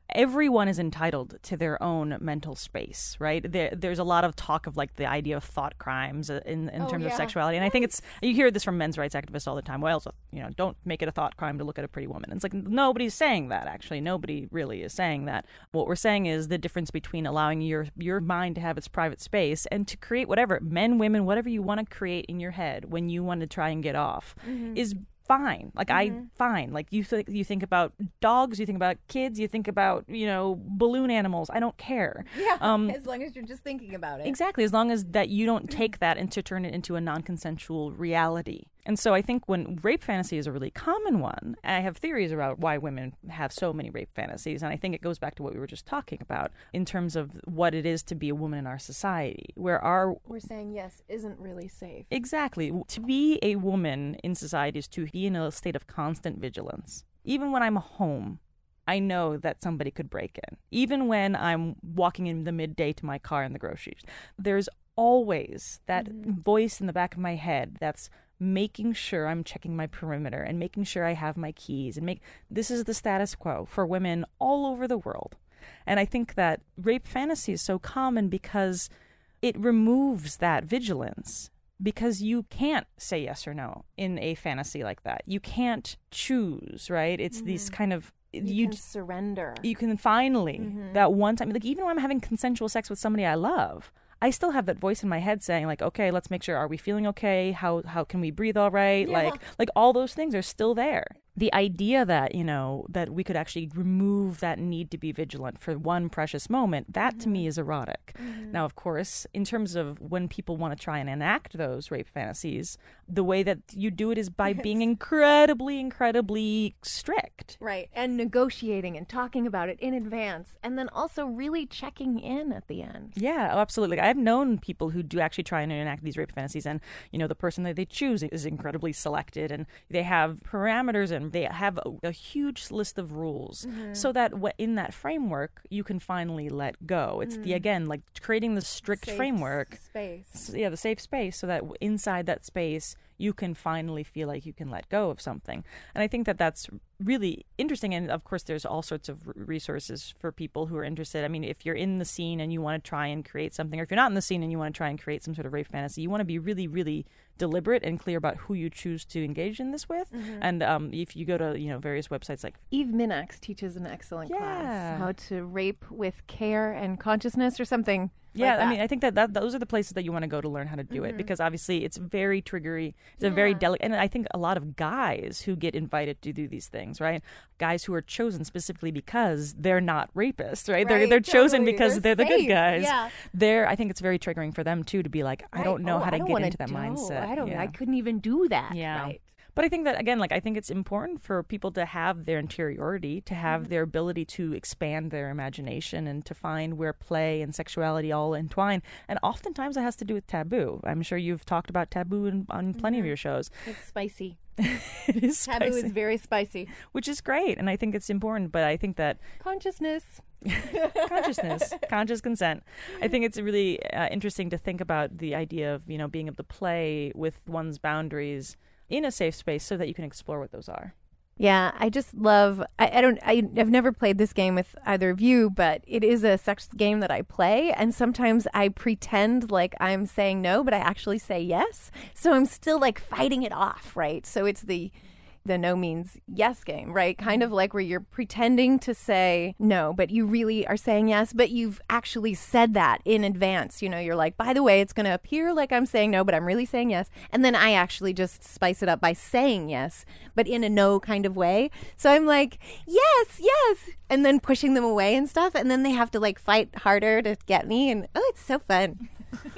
everyone is entitled to their own mental space, right? There, there's a lot of talk of like the idea of thought crimes in, in Oh, terms of yeah. sexuality. And I think it's, you hear this from men's rights activists all the time. Well, so, you know, don't make it a thought crime to look at a pretty woman. And it's like, nobody's saying that, actually. Nobody really is saying that. What we're saying is the difference between allowing your, your mind to have its private space and to create whatever, men, women, whatever you want to create in your head when you want to try and get off Mm-hmm. is fine. Like mm-hmm. I fine. Like you think you think about dogs, you think about kids, you think about, you know, balloon animals. I don't care. Yeah, Um, as long as you're just thinking about it. Exactly, as long as that you don't take that and to turn it into a non-consensual reality. And so I think when rape fantasy is a really common one, I have theories about why women have so many rape fantasies. And I think it goes back to what we were just talking about in terms of what it is to be a woman in our society, where our... We're saying yes isn't really safe. Exactly. To be a woman in society is to be in a state of constant vigilance. Even when I'm home, I know that somebody could break in. Even when I'm walking in the midday to my car in the groceries, there's always that mm-hmm. voice in the back of my head that's making sure I'm checking my perimeter and making sure I have my keys and make this is the status quo for women all over the world. And I think that rape fantasy is so common because it removes that vigilance, because you can't say yes or no in a fantasy like that. You can't choose, right? It's mm-hmm. these kind of you, you can surrender. You can finally mm-hmm. that one time, like even when I'm having consensual sex with somebody I love, I still have that voice in my head saying like, okay, let's make sure, are we feeling okay? How how can we breathe all right? Yeah. Like like all those things are still there. The idea that, you know, that we could actually remove that need to be vigilant for one precious moment, that mm-hmm. to me is erotic. Mm-hmm. Now, of course, in terms of when people want to try and enact those rape fantasies, the way that you do it is by being incredibly, incredibly strict. Right. And negotiating and talking about it in advance. And then also really checking in at the end. Yeah, oh, absolutely. I've known people who do actually try and enact these rape fantasies. And, you know, the person that they choose is incredibly selected. And they have parameters and they have a, a huge list of rules mm-hmm. so that w- in that framework, you can finally let go. It's mm-hmm. the, again, like creating the strict safe framework. Space. Yeah, the safe space so that w- inside that space, you can finally feel like you can let go of something. And I think that that's really interesting. And of course, there's all sorts of r- resources for people who are interested. I mean, if you're in the scene and you want to try and create something, or if you're not in the scene and you want to try and create some sort of rape fantasy, you want to be really, really deliberate and clear about who you choose to engage in this with. Mm-hmm. And um, if you go to, you know, various websites like... Eve Minax teaches an excellent yeah. class, How to Rape with Care and Consciousness or something. Yeah, like that. I mean, I think that, that those are the places that you want to go to learn how to do mm-hmm. it, because obviously it's very triggery. It's yeah. a very delicate, and I think a lot of guys who get invited to do these things, right? Guys who are chosen specifically because they're not rapists, right? right they're they're totally. chosen because they're, they're the good guys. Yeah. They're, I think it's very triggering for them too to be like, I right. don't know oh, how to don't get into that do. mindset. I don't. Yeah. I couldn't even do that. Yeah. Right. But I think that, again, like I think it's important for people to have their interiority, to have mm-hmm. their ability to expand their imagination and to find where play and sexuality all entwine. And oftentimes it has to do with taboo. I'm sure you've talked about taboo in, on plenty mm-hmm. of your shows. It's spicy. It is spicy. Taboo is very spicy. Which is great. And I think it's important. But I think that... Consciousness. Consciousness, conscious consent. I think it's really uh, interesting to think about the idea of, you know, being able to play with one's boundaries in a safe space so that you can explore what those are. Yeah, I just love, I, I don't, I, I've never played this game with either of you, but it is a sex game that I play. And sometimes I pretend like I'm saying no, but I actually say yes. So I'm still like fighting it off, right? So it's the, the no means yes game, right? Kind of like where you're pretending to say no, but you really are saying yes, but you've actually said that in advance. You know, you're like, by the way, it's going to appear like I'm saying no, but I'm really saying yes. And then I actually just spice it up by saying yes, but in a no kind of way. So I'm like, yes, yes. And then pushing them away and stuff. And then they have to like fight harder to get me. And oh, it's so fun.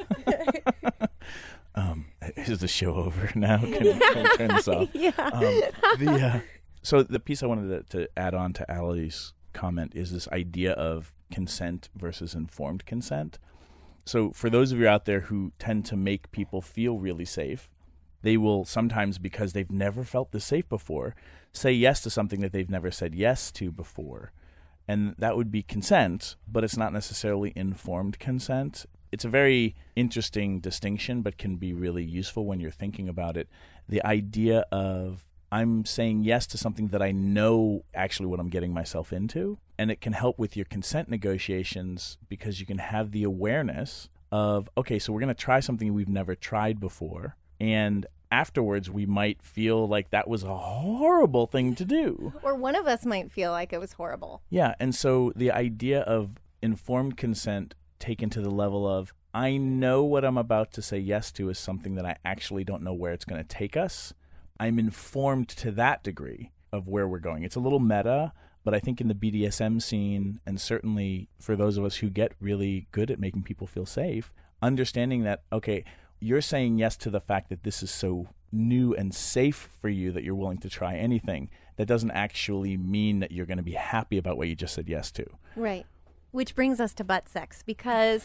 Um, is the show over now? Can, can I turn this off? Yeah. Um, the, uh, so the piece I wanted to, to add on to Allie's comment is this idea of consent versus informed consent. So for those of you out there who tend to make people feel really safe, they will sometimes, because they've never felt this safe before, say yes to something that they've never said yes to before. And that would be consent, but it's not necessarily informed consent. It's a very interesting distinction, but can be really useful when you're thinking about it. The idea of I'm saying yes to something that I know actually what I'm getting myself into. And it can help with your consent negotiations because you can have the awareness of, okay, so we're going to try something we've never tried before. And afterwards, we might feel like that was a horrible thing to do. Or one of us might feel like it was horrible. Yeah. And so the idea of informed consent taken to the level of, I know what I'm about to say yes to is something that I actually don't know where it's going to take us. I'm informed to that degree of where we're going. It's a little meta, but I think in the B D S M scene, and certainly for those of us who get really good at making people feel safe, understanding that, okay, you're saying yes to the fact that this is so new and safe for you that you're willing to try anything. That doesn't actually mean that you're going to be happy about what you just said yes to. Right. Which brings us to butt sex, because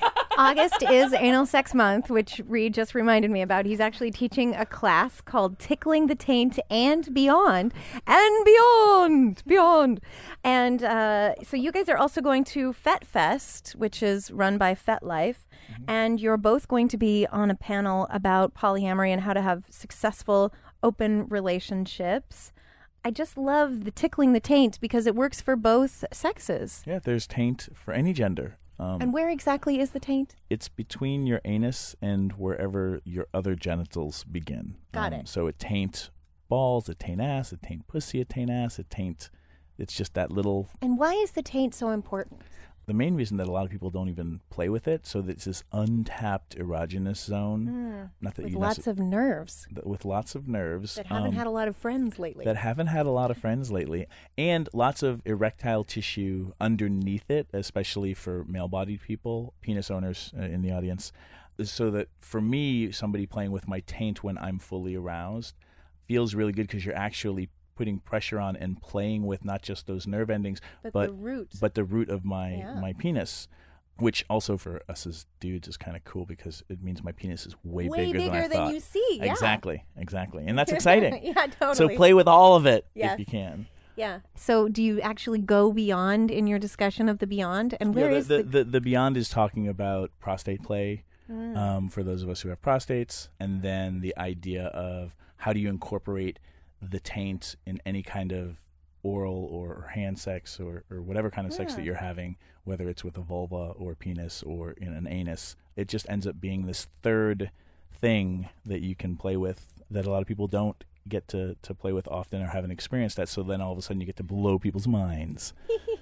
August is Anal Sex Month, which Reed just reminded me about. He's actually teaching a class called Tickling the Taint and Beyond. And beyond! Beyond! And uh, so you guys are also going to Fet Fest, which is run by FetLife. Mm-hmm. And you're both going to be on a panel about polyamory and how to have successful open relationships. I just love the tickling the taint because it works for both sexes. Yeah, there's taint for any gender. Um, and where exactly is the taint? It's between your anus and wherever your other genitals begin. Got um, it. So it taint balls, it taint ass, it taint pussy, it taint ass, it taint... It's just that little... And why is the taint so important? The main reason that a lot of people don't even play with it, so that it's this untapped erogenous zone. Mm, not that with you lots nece- of nerves. With lots of nerves. That haven't um, had a lot of friends lately. That haven't had a lot of friends lately. And lots of erectile tissue underneath it, especially for male-bodied people, penis owners uh, in the audience. So that for me, somebody playing with my taint when I'm fully aroused feels really good because you're actually putting pressure on and playing with not just those nerve endings, but, but the root. but the root of my, Yeah. my penis, which also for us as dudes is kind of cool because it means my penis is way, Way bigger, bigger than I than thought. you see, yeah. Exactly, exactly. And that's exciting. Yeah, totally. So play with all of it Yes. if you can. Yeah. So do you actually go beyond in your discussion of the beyond? And where yeah, the, is the, the... the, the beyond is talking about prostate play Mm. um, for those of us who have prostates, and then the idea of how do you incorporate the taint in any kind of oral or hand sex or, or whatever kind of sex Yeah. that you're having, whether it's with a vulva or penis or in an anus. It just ends up being this third thing that you can play with that a lot of people don't get to, to play with often or haven't experienced that. So then all of a sudden you get to blow people's minds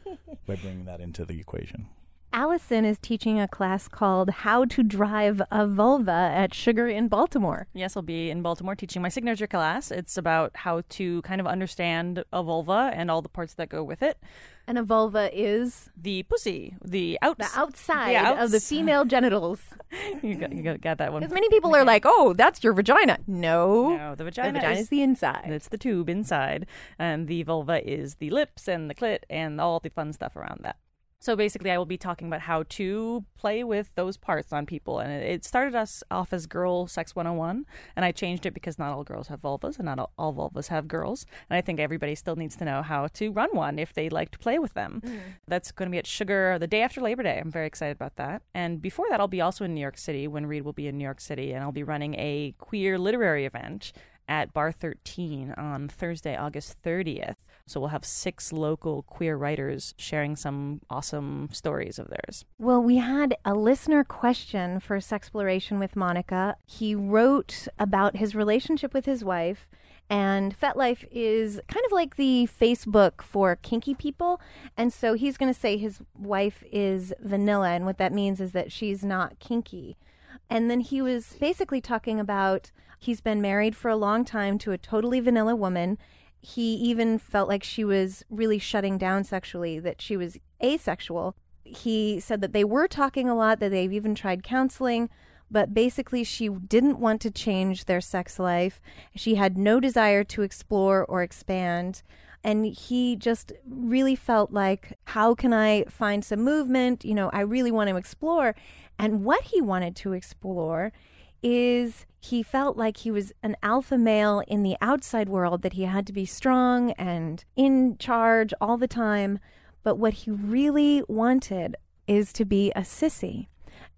by bringing that into the equation. Allison is teaching a class called How to Drive a Vulva at Sugar in Baltimore. Yes, I'll be in Baltimore teaching my signature class. It's about how to kind of understand a vulva and all the parts that go with it. And a vulva is The pussy, the outs- the outside the outs- of the female genitals. you got, you got, got that one. Because many people are like, oh, that's your vagina. No. No, the vagina, the vagina is is the inside. It's the tube inside, and the vulva is the lips and the clit and all the fun stuff around that. So basically, I will be talking about how to play with those parts on people. And it, it started us off as Girl Sex one oh one, and I changed it because not all girls have vulvas, and not all, all vulvas have girls. And I think everybody still needs to know how to run one if they like to play with them. Mm. That's going to be at Sugar the day after Labor Day. I'm very excited about that. And before that, I'll be also in New York City when Reed will be in New York City, and I'll be running a queer literary event at Bar thirteen on Thursday, August thirtieth. So we'll have six local queer writers sharing some awesome stories of theirs. Well, we had a listener question for Sexploration with Monica. He wrote about his relationship with his wife, and FetLife is kind of like the Facebook for kinky people. And so he's going to say his wife is vanilla, and what that means is that she's not kinky. And then he was basically talking about he's been married for a long time to a totally vanilla woman. He even felt like she was really shutting down sexually, that she was asexual. He said that they were talking a lot, that they've even tried counseling, but basically she didn't want to change their sex life. She had no desire to explore or expand. And he just really felt like, how can I find some movement? You know, I really want to explore. And what he wanted to explore is he felt like he was an alpha male in the outside world, that he had to be strong and in charge all the time. But what he really wanted is to be a sissy.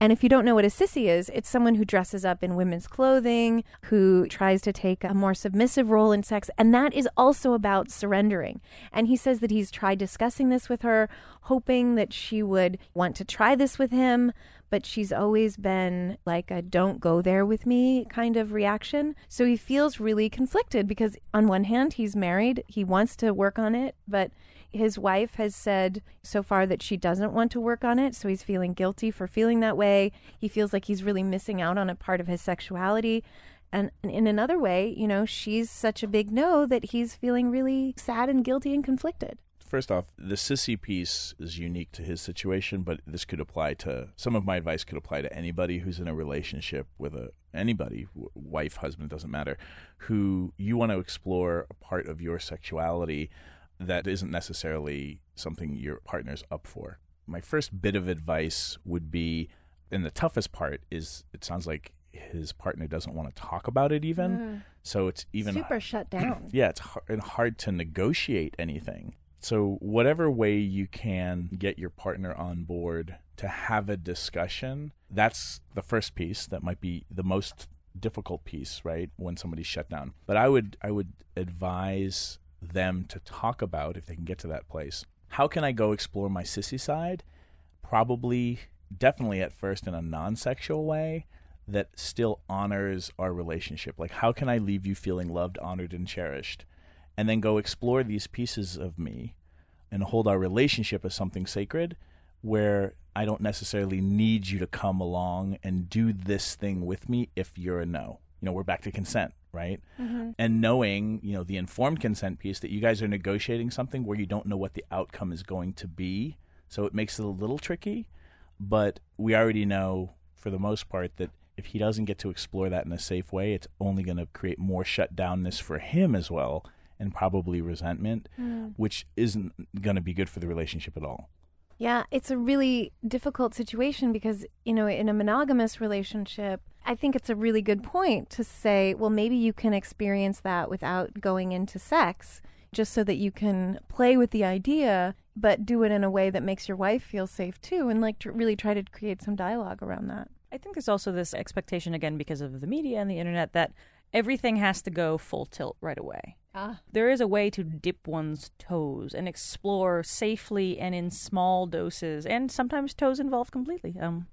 And if you don't know what a sissy is, it's someone who dresses up in women's clothing, who tries to take a more submissive role in sex. And that is also about surrendering. And he says that he's tried discussing this with her, hoping that she would want to try this with him. But she's always been like a don't go there with me kind of reaction. So he feels really conflicted because on one hand, he's married. He wants to work on it, but his wife has said so far that she doesn't want to work on it. So he's feeling guilty for feeling that way. He feels like he's really missing out on a part of his sexuality. And in another way, you know, she's such a big no that he's feeling really sad and guilty and conflicted. First off, the sissy piece is unique to his situation, but this could apply to, some of my advice could apply to anybody who's in a relationship with a, anybody, w- wife, husband, doesn't matter, who you want to explore a part of your sexuality that isn't necessarily something your partner's up for. My first bit of advice would be, and the toughest part is, it sounds like his partner doesn't want to talk about it even, mm. so it's even super shut down. Yeah, it's hard, hard to negotiate anything. So whatever way you can get your partner on board to have a discussion, that's the first piece. That might be the most difficult piece, right, when somebody's shut down. But I would I would advise them to talk about, if they can get to that place, how can I go explore my sissy side? Probably, definitely at first in a non-sexual way that still honors our relationship. Like, how can I leave you feeling loved, honored, and cherished? And then go explore these pieces of me and hold our relationship as something sacred where I don't necessarily need you to come along and do this thing with me if you're a no. You know, we're back to consent, right? Mm-hmm. And knowing, you know, the informed consent piece that you guys are negotiating something where you don't know what the outcome is going to be. So it makes it a little tricky, but we already know for the most part that if he doesn't get to explore that in a safe way, it's only going to create more shutdownness for him as well, and probably resentment, mm. which isn't going to be good for the relationship at all. Yeah, it's a really difficult situation because, you know, in a monogamous relationship, I think it's a really good point to say, well, maybe you can experience that without going into sex, just so that you can play with the idea, but do it in a way that makes your wife feel safe too, and like to really try to create some dialogue around that. I think there's also this expectation, again, because of the media and the internet, that everything has to go full tilt right away. Ah. There is a way to dip one's toes and explore safely and in small doses, and sometimes toes involved completely. Um,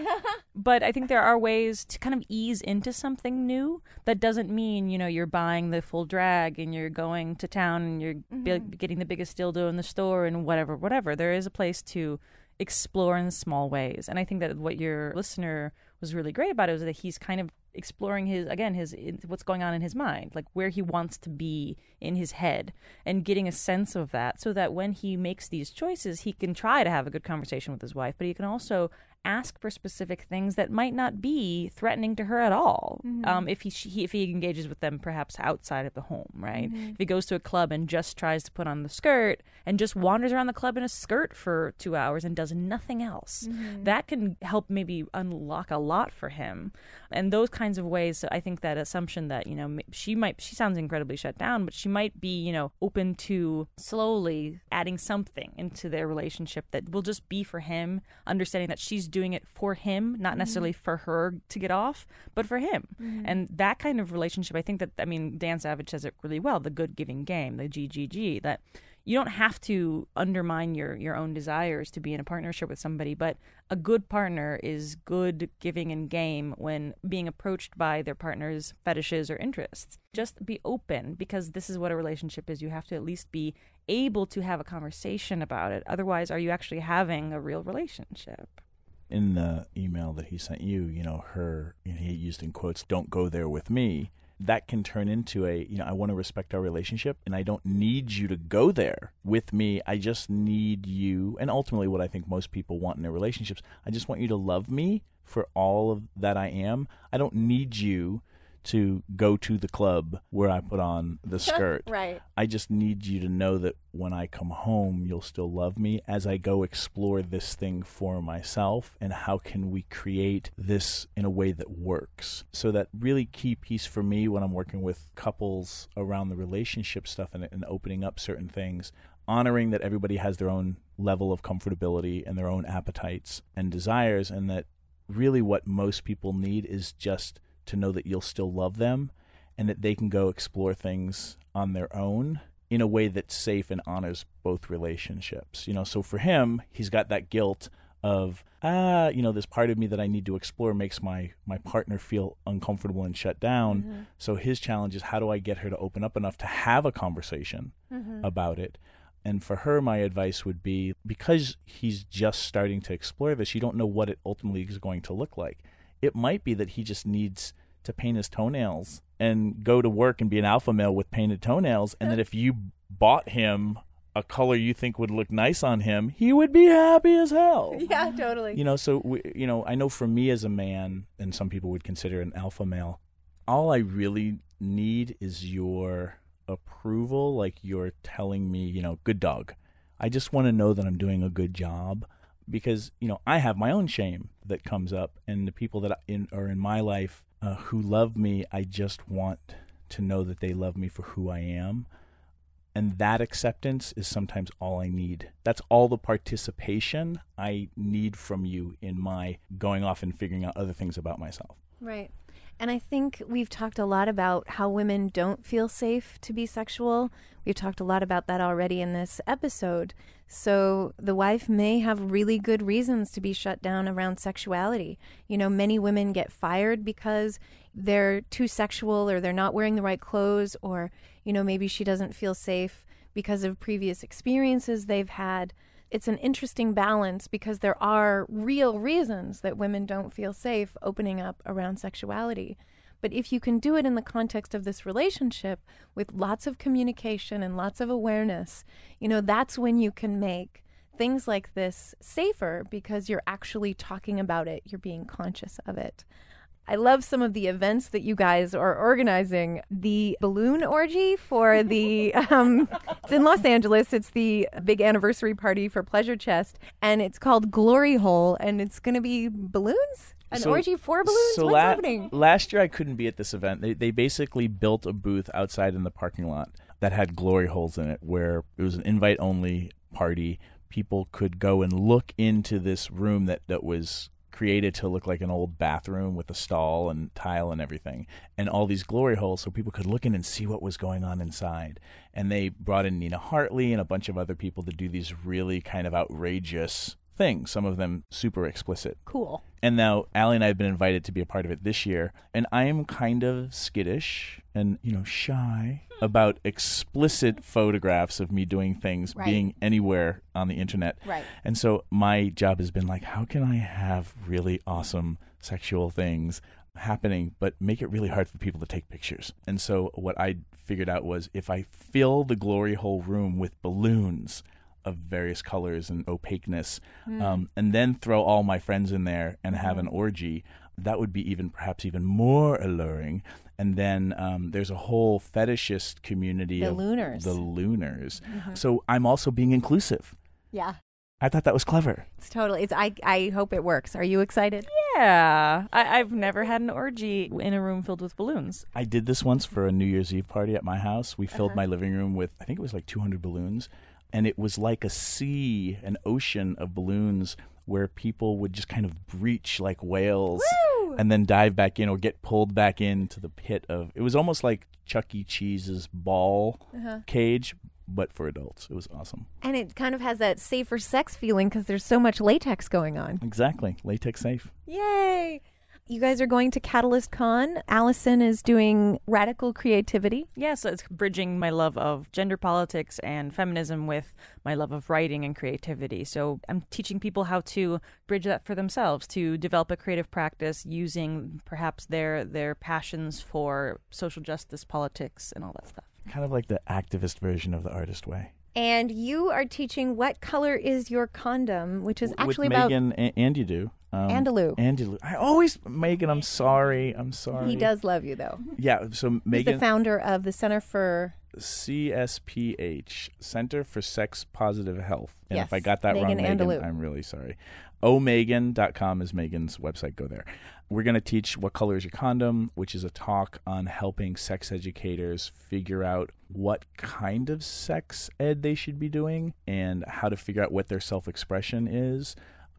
but I think there are ways to kind of ease into something new that doesn't mean, you know, you're buying the full drag and you're going to town and you're mm-hmm. b- getting the biggest dildo in the store and whatever, whatever. There is a place to explore in small ways. And I think that what your listener was really great about it was that he's kind of exploring his, again, his what's going on in his mind, like where he wants to be in his head, and getting a sense of that so that when he makes these choices, he can try to have a good conversation with his wife, but he can also ask for specific things that might not be threatening to her at all. Mm-hmm. Um, if he, he if he engages with them perhaps outside of the home, right? Mm-hmm. If he goes to a club and just tries to put on the skirt and just wanders around the club in a skirt for two hours and does nothing else, mm-hmm. that can help maybe unlock a lot for him. And those kinds of ways, I think that assumption that, you know, she might, she sounds incredibly shut down, but she might be, you know, open to slowly adding something into their relationship that will just be for him, understanding that she's doing it for him, not necessarily mm-hmm. for her to get off, but for him. Mm-hmm. And that kind of relationship, I think that, I mean, Dan Savage says it really well, the good giving game, the G G G, that you don't have to undermine your, your own desires to be in a partnership with somebody, but a good partner is good giving and game when being approached by their partner's fetishes or interests. Just be open, because this is what a relationship is. You have to at least be able to have a conversation about it. Otherwise, are you actually having a real relationship? In the email that he sent you, you know, her, you know, he used in quotes, "Don't go there with me." That can turn into a, you know, I want to respect our relationship and I don't need you to go there with me. I just need you. And ultimately what I think most people want in their relationships, I just want you to love me for all of that I am. I don't need you to go to the club where I put on the skirt. Right. I just need you to know that when I come home, you'll still love me as I go explore this thing for myself, and how can we create this in a way that works. So that really key piece for me when I'm working with couples around the relationship stuff and, and opening up certain things, honoring that everybody has their own level of comfortability and their own appetites and desires, and that really what most people need is just to know that you'll still love them and that they can go explore things on their own in a way that's safe and honors both relationships. You know, so for him, he's got that guilt of, ah, you know, this part of me that I need to explore makes my, my partner feel uncomfortable and shut down. Mm-hmm. So his challenge is, how do I get her to open up enough to have a conversation mm-hmm. about it? And for her, my advice would be, because he's just starting to explore this, you don't know what it ultimately is going to look like. It might be that he just needs to paint his toenails and go to work and be an alpha male with painted toenails, and that if you bought him a color you think would look nice on him, he would be happy as hell. Yeah, totally. You know, so, we, you know, I know for me as a man, and some people would consider an alpha male, all I really need is your approval, like you're telling me, you know, good dog. I just want to know that I'm doing a good job, because, you know, I have my own shame that comes up, and the people that in, are in my life uh, who love me, I just want to know that they love me for who I am. And that acceptance is sometimes all I need. That's all the participation I need from you in my going off and figuring out other things about myself. Right. And I think we've talked a lot about how women don't feel safe to be sexual. We've talked a lot about that already in this episode. So the wife may have really good reasons to be shut down around sexuality. You know, many women get fired because they're too sexual, or they're not wearing the right clothes, or, you know, maybe she doesn't feel safe because of previous experiences they've had. It's an interesting balance, because there are real reasons that women don't feel safe opening up around sexuality. But if you can do it in the context of this relationship with lots of communication and lots of awareness, you know, that's when you can make things like this safer, because you're actually talking about it. You're being conscious of it. I love some of the events that you guys are organizing. The balloon orgy for the, um, it's in Los Angeles. It's the big anniversary party for Pleasure Chest, and it's called Glory Hole, and it's going to be balloons? An so, orgy for balloons? So What's la- happening? Last year I couldn't be at this event. They, they basically built a booth outside in the parking lot that had glory holes in it, where it was an invite-only party. People could go and look into this room that, that was created to look like an old bathroom with a stall and tile and everything, and all these glory holes, so people could look in and see what was going on inside. And they brought in Nina Hartley and a bunch of other people to do these really kind of outrageous things, some of them super explicit. Cool. And now Allie and I have been invited to be a part of it this year, and I am kind of skittish and, you know, shy about explicit photographs of me doing things, right. being anywhere on the internet. Right. And so my job has been like, how can I have really awesome sexual things happening, but make it really hard for people to take pictures? And so what I figured out was, if I fill the glory hole room with balloons of various colors and opaqueness, mm. um, and then throw all my friends in there and have mm. an orgy, that would be even perhaps even more alluring. And then um, there's a whole fetishist community the of Looners. the Looners. Mm-hmm. So I'm also being inclusive. Yeah. I thought that was clever. It's totally. It's. I. I hope it works. Are you excited? Yeah. I, I've never had an orgy in a room filled with balloons. I did this once for a New Year's Eve party at my house. We filled uh-huh. my living room with, I think it was like two hundred balloons. And it was like a sea, an ocean of balloons, where people would just kind of breach like whales. Woo! And then dive back in or get pulled back into the pit of, it was almost like Chuck E. Cheese's ball uh-huh. cage, but for adults. It was awesome. And it kind of has that safer sex feeling, because there's so much latex going on. Exactly. Latex safe. Yay. You guys are going to Catalyst Con. Allison is doing radical creativity. Yeah, so it's bridging my love of gender politics and feminism with my love of writing and creativity. So I'm teaching people how to bridge that for themselves, to develop a creative practice using perhaps their their passions for social justice, politics, and all that stuff. Kind of like the activist version of the artist way. And you are teaching What Color Is Your Condom, which is actually with about... Megan and Andy do. Um, Andalou. Andalou. I always, Megan, I'm sorry. I'm sorry. He does love you, though. Yeah, so Megan... He's the founder of the Center for... C S P H, Center for Sex Positive Health. And yes, if I got that Megan wrong, Megan, Andalou. I'm really sorry. o megan dot com is Megan's website. Go there. We're going to teach What Color Is Your Condom, which is a talk on helping sex educators figure out what kind of sex ed they should be doing and how to figure out what their self-expression is.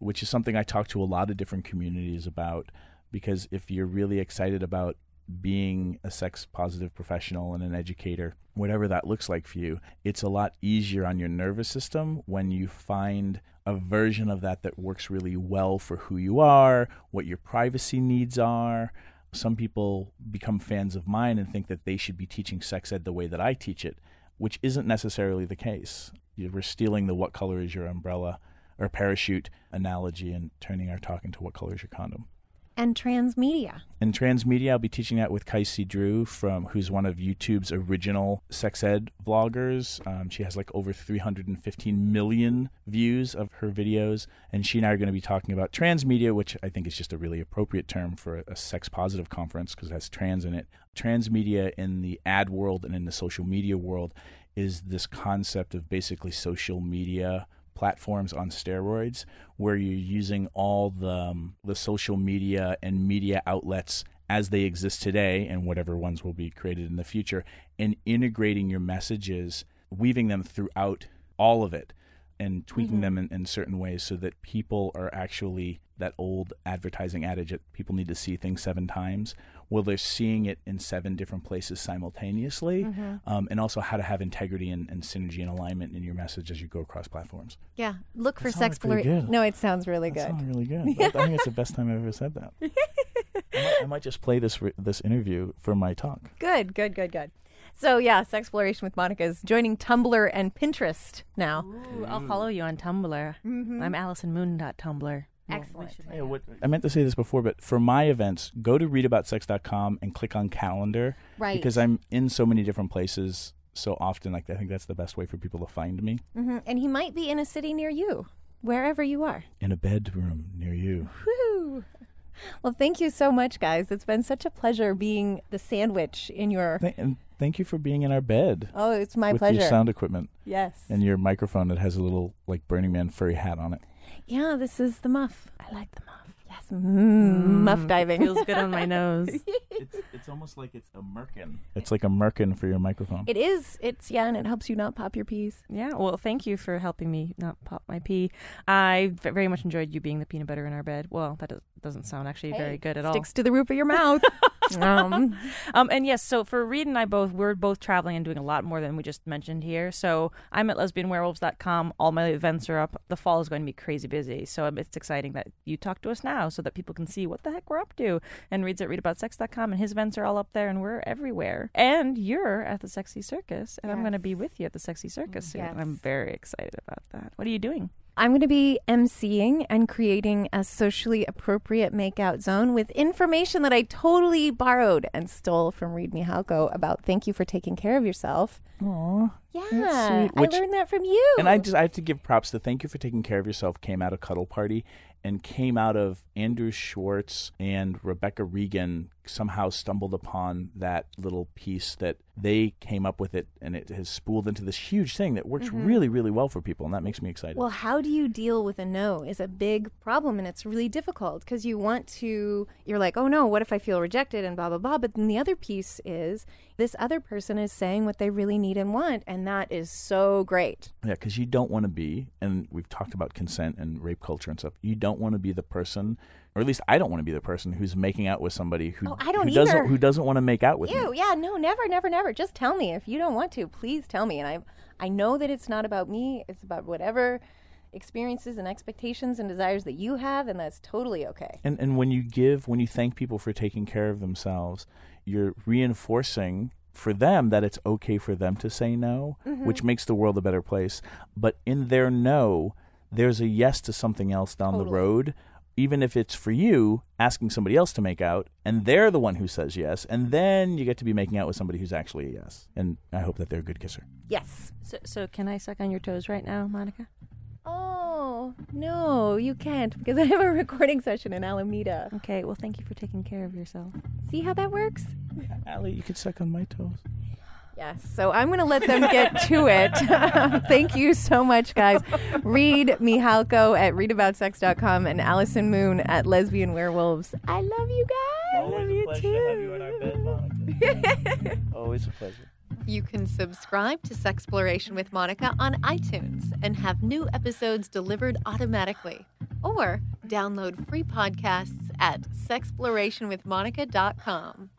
which is something I talk to a lot of different communities about, because if you're really excited about being a sex-positive professional and an educator, whatever that looks like for you, it's a lot easier on your nervous system when you find a version of that that works really well for who you are, what your privacy needs are. Some people become fans of mine and think that they should be teaching sex ed the way that I teach it, which isn't necessarily the case. We're stealing the what color is your umbrella or parachute analogy and turning our talk into what color is your condom. And transmedia. In transmedia, I'll be teaching that with Kaicy Drew, from who's one of YouTube's original sex ed vloggers. Um, she has like over three hundred fifteen million views of her videos, and she and I are going to be talking about transmedia, which I think is just a really appropriate term for a, a sex-positive conference because it has trans in it. Transmedia in the ad world and in the social media world is this concept of basically social media platforms on steroids, where you're using all the um, the social media and media outlets as they exist today, and whatever ones will be created in the future, and integrating your messages, weaving them throughout all of it, and tweaking mm-hmm. them in, in certain ways so that people are actually, that old advertising adage that people need to see things seven times, well, they're seeing it in seven different places simultaneously, mm-hmm. um, and also how to have integrity and, and synergy and alignment in your message as you go across platforms. Yeah, look for that sex exploration. No, it sounds really that good. Sounds really good. I, I think it's the best time I've ever said that. I, might, I might just play this re- this interview for my talk. Good, good, good, good. So yeah, Sexploration with Monica is joining Tumblr and Pinterest now. Ooh, I'll follow you on Tumblr. Mm-hmm. I'm Allison Moon dot tumblr. Excellent. Hey, what, I meant to say this before, but for my events, go to read about sex dot com and click on calendar. Right. Because I'm in so many different places so often. Like I think that's the best way for people to find me. Mm-hmm. And he might be in a city near you, wherever you are. In a bedroom near you. Woo! Well, thank you so much, guys. It's been such a pleasure being the sandwich in your... Th- and thank you for being in our bed. Oh, it's my with pleasure. With your sound equipment. Yes. And your microphone that has a little, like, Burning Man furry hat on it. Yeah, this is the muff. I like the muff. Yes. Mm, mm, muff diving. Feels good on my nose. It's it's almost like it's a merkin. It's like a merkin for your microphone. It is. It's, yeah, and it helps you not pop your peas. Yeah, well, thank you for helping me not pop my pee. I very much enjoyed you being the peanut butter in our bed. Well, that does, doesn't sound actually hey, very good at all. Sticks to the roof of your mouth. um. um, and yes, so for Reed and I both, we're both traveling and doing a lot more than we just mentioned here. So I'm at lesbian werewolves dot com. All my events are up. The fall is going to be crazy busy. So it's exciting that you talk to us now so that people can see what the heck we're up to. And Reed's at read about sex dot com, and his events are all up there, and we're everywhere. And you're at the Sexy Circus, and yes. I'm going to be with you at the Sexy Circus soon. Yes. I'm very excited about that. What are you doing? I'm going to be emceeing and creating a socially appropriate makeout zone with information that I totally borrowed and stole from Reed Mihalko about thank you for taking care of yourself. Aww. Yeah, I Which, learned that from you. And I just I have to give props to thank you for taking care of yourself came out of Cuddle Party and came out of Andrew Schwartz and Rebecca Regan somehow stumbled upon that little piece that they came up with it, and it has spooled into this huge thing that works mm-hmm. really, really well for people, and that makes me excited. Well, how do you deal with a no is a big problem, and it's really difficult because you want to, you're like, oh no, what if I feel rejected and blah, blah, blah, but then the other piece is this other person is saying what they really need and want, and that is so great. Yeah, because you don't want to be, and we've talked about consent and rape culture and stuff, you don't want to be the person, or at least I don't want to be the person who's making out with somebody who, oh, I don't who either. doesn't who doesn't want to make out with you. me. Yeah, no, never, never, never. Just tell me. If you don't want to, please tell me. And I I know that it's not about me. It's about whatever experiences and expectations and desires that you have, and that's totally okay. And and when you give, when you thank people for taking care of themselves, you're reinforcing for them that it's okay for them to say no, mm-hmm. which makes the world a better place. But in their no, there's a yes to something else down totally. the road, even if it's for you asking somebody else to make out, and they're the one who says yes, and then you get to be making out with somebody who's actually a yes. And I hope that they're a good kisser. Yes. So, so can I suck on your toes right now, Monica? Oh, no, you can't, because I have a recording session in Alameda. Okay, well, thank you for taking care of yourself. See how that works? Allie, you could suck on my toes. Yes, so I'm going to let them get to it. Thank you so much, guys. Reed Mihalko at read about sex dot com and Allison Moon at Lesbian Werewolves. I love you guys. Always I love a you pleasure too. to have you in our bed, Monica. Always a pleasure. You can subscribe to Sexploration with Monica on iTunes and have new episodes delivered automatically. or download free podcasts at sexploration with monica dot com.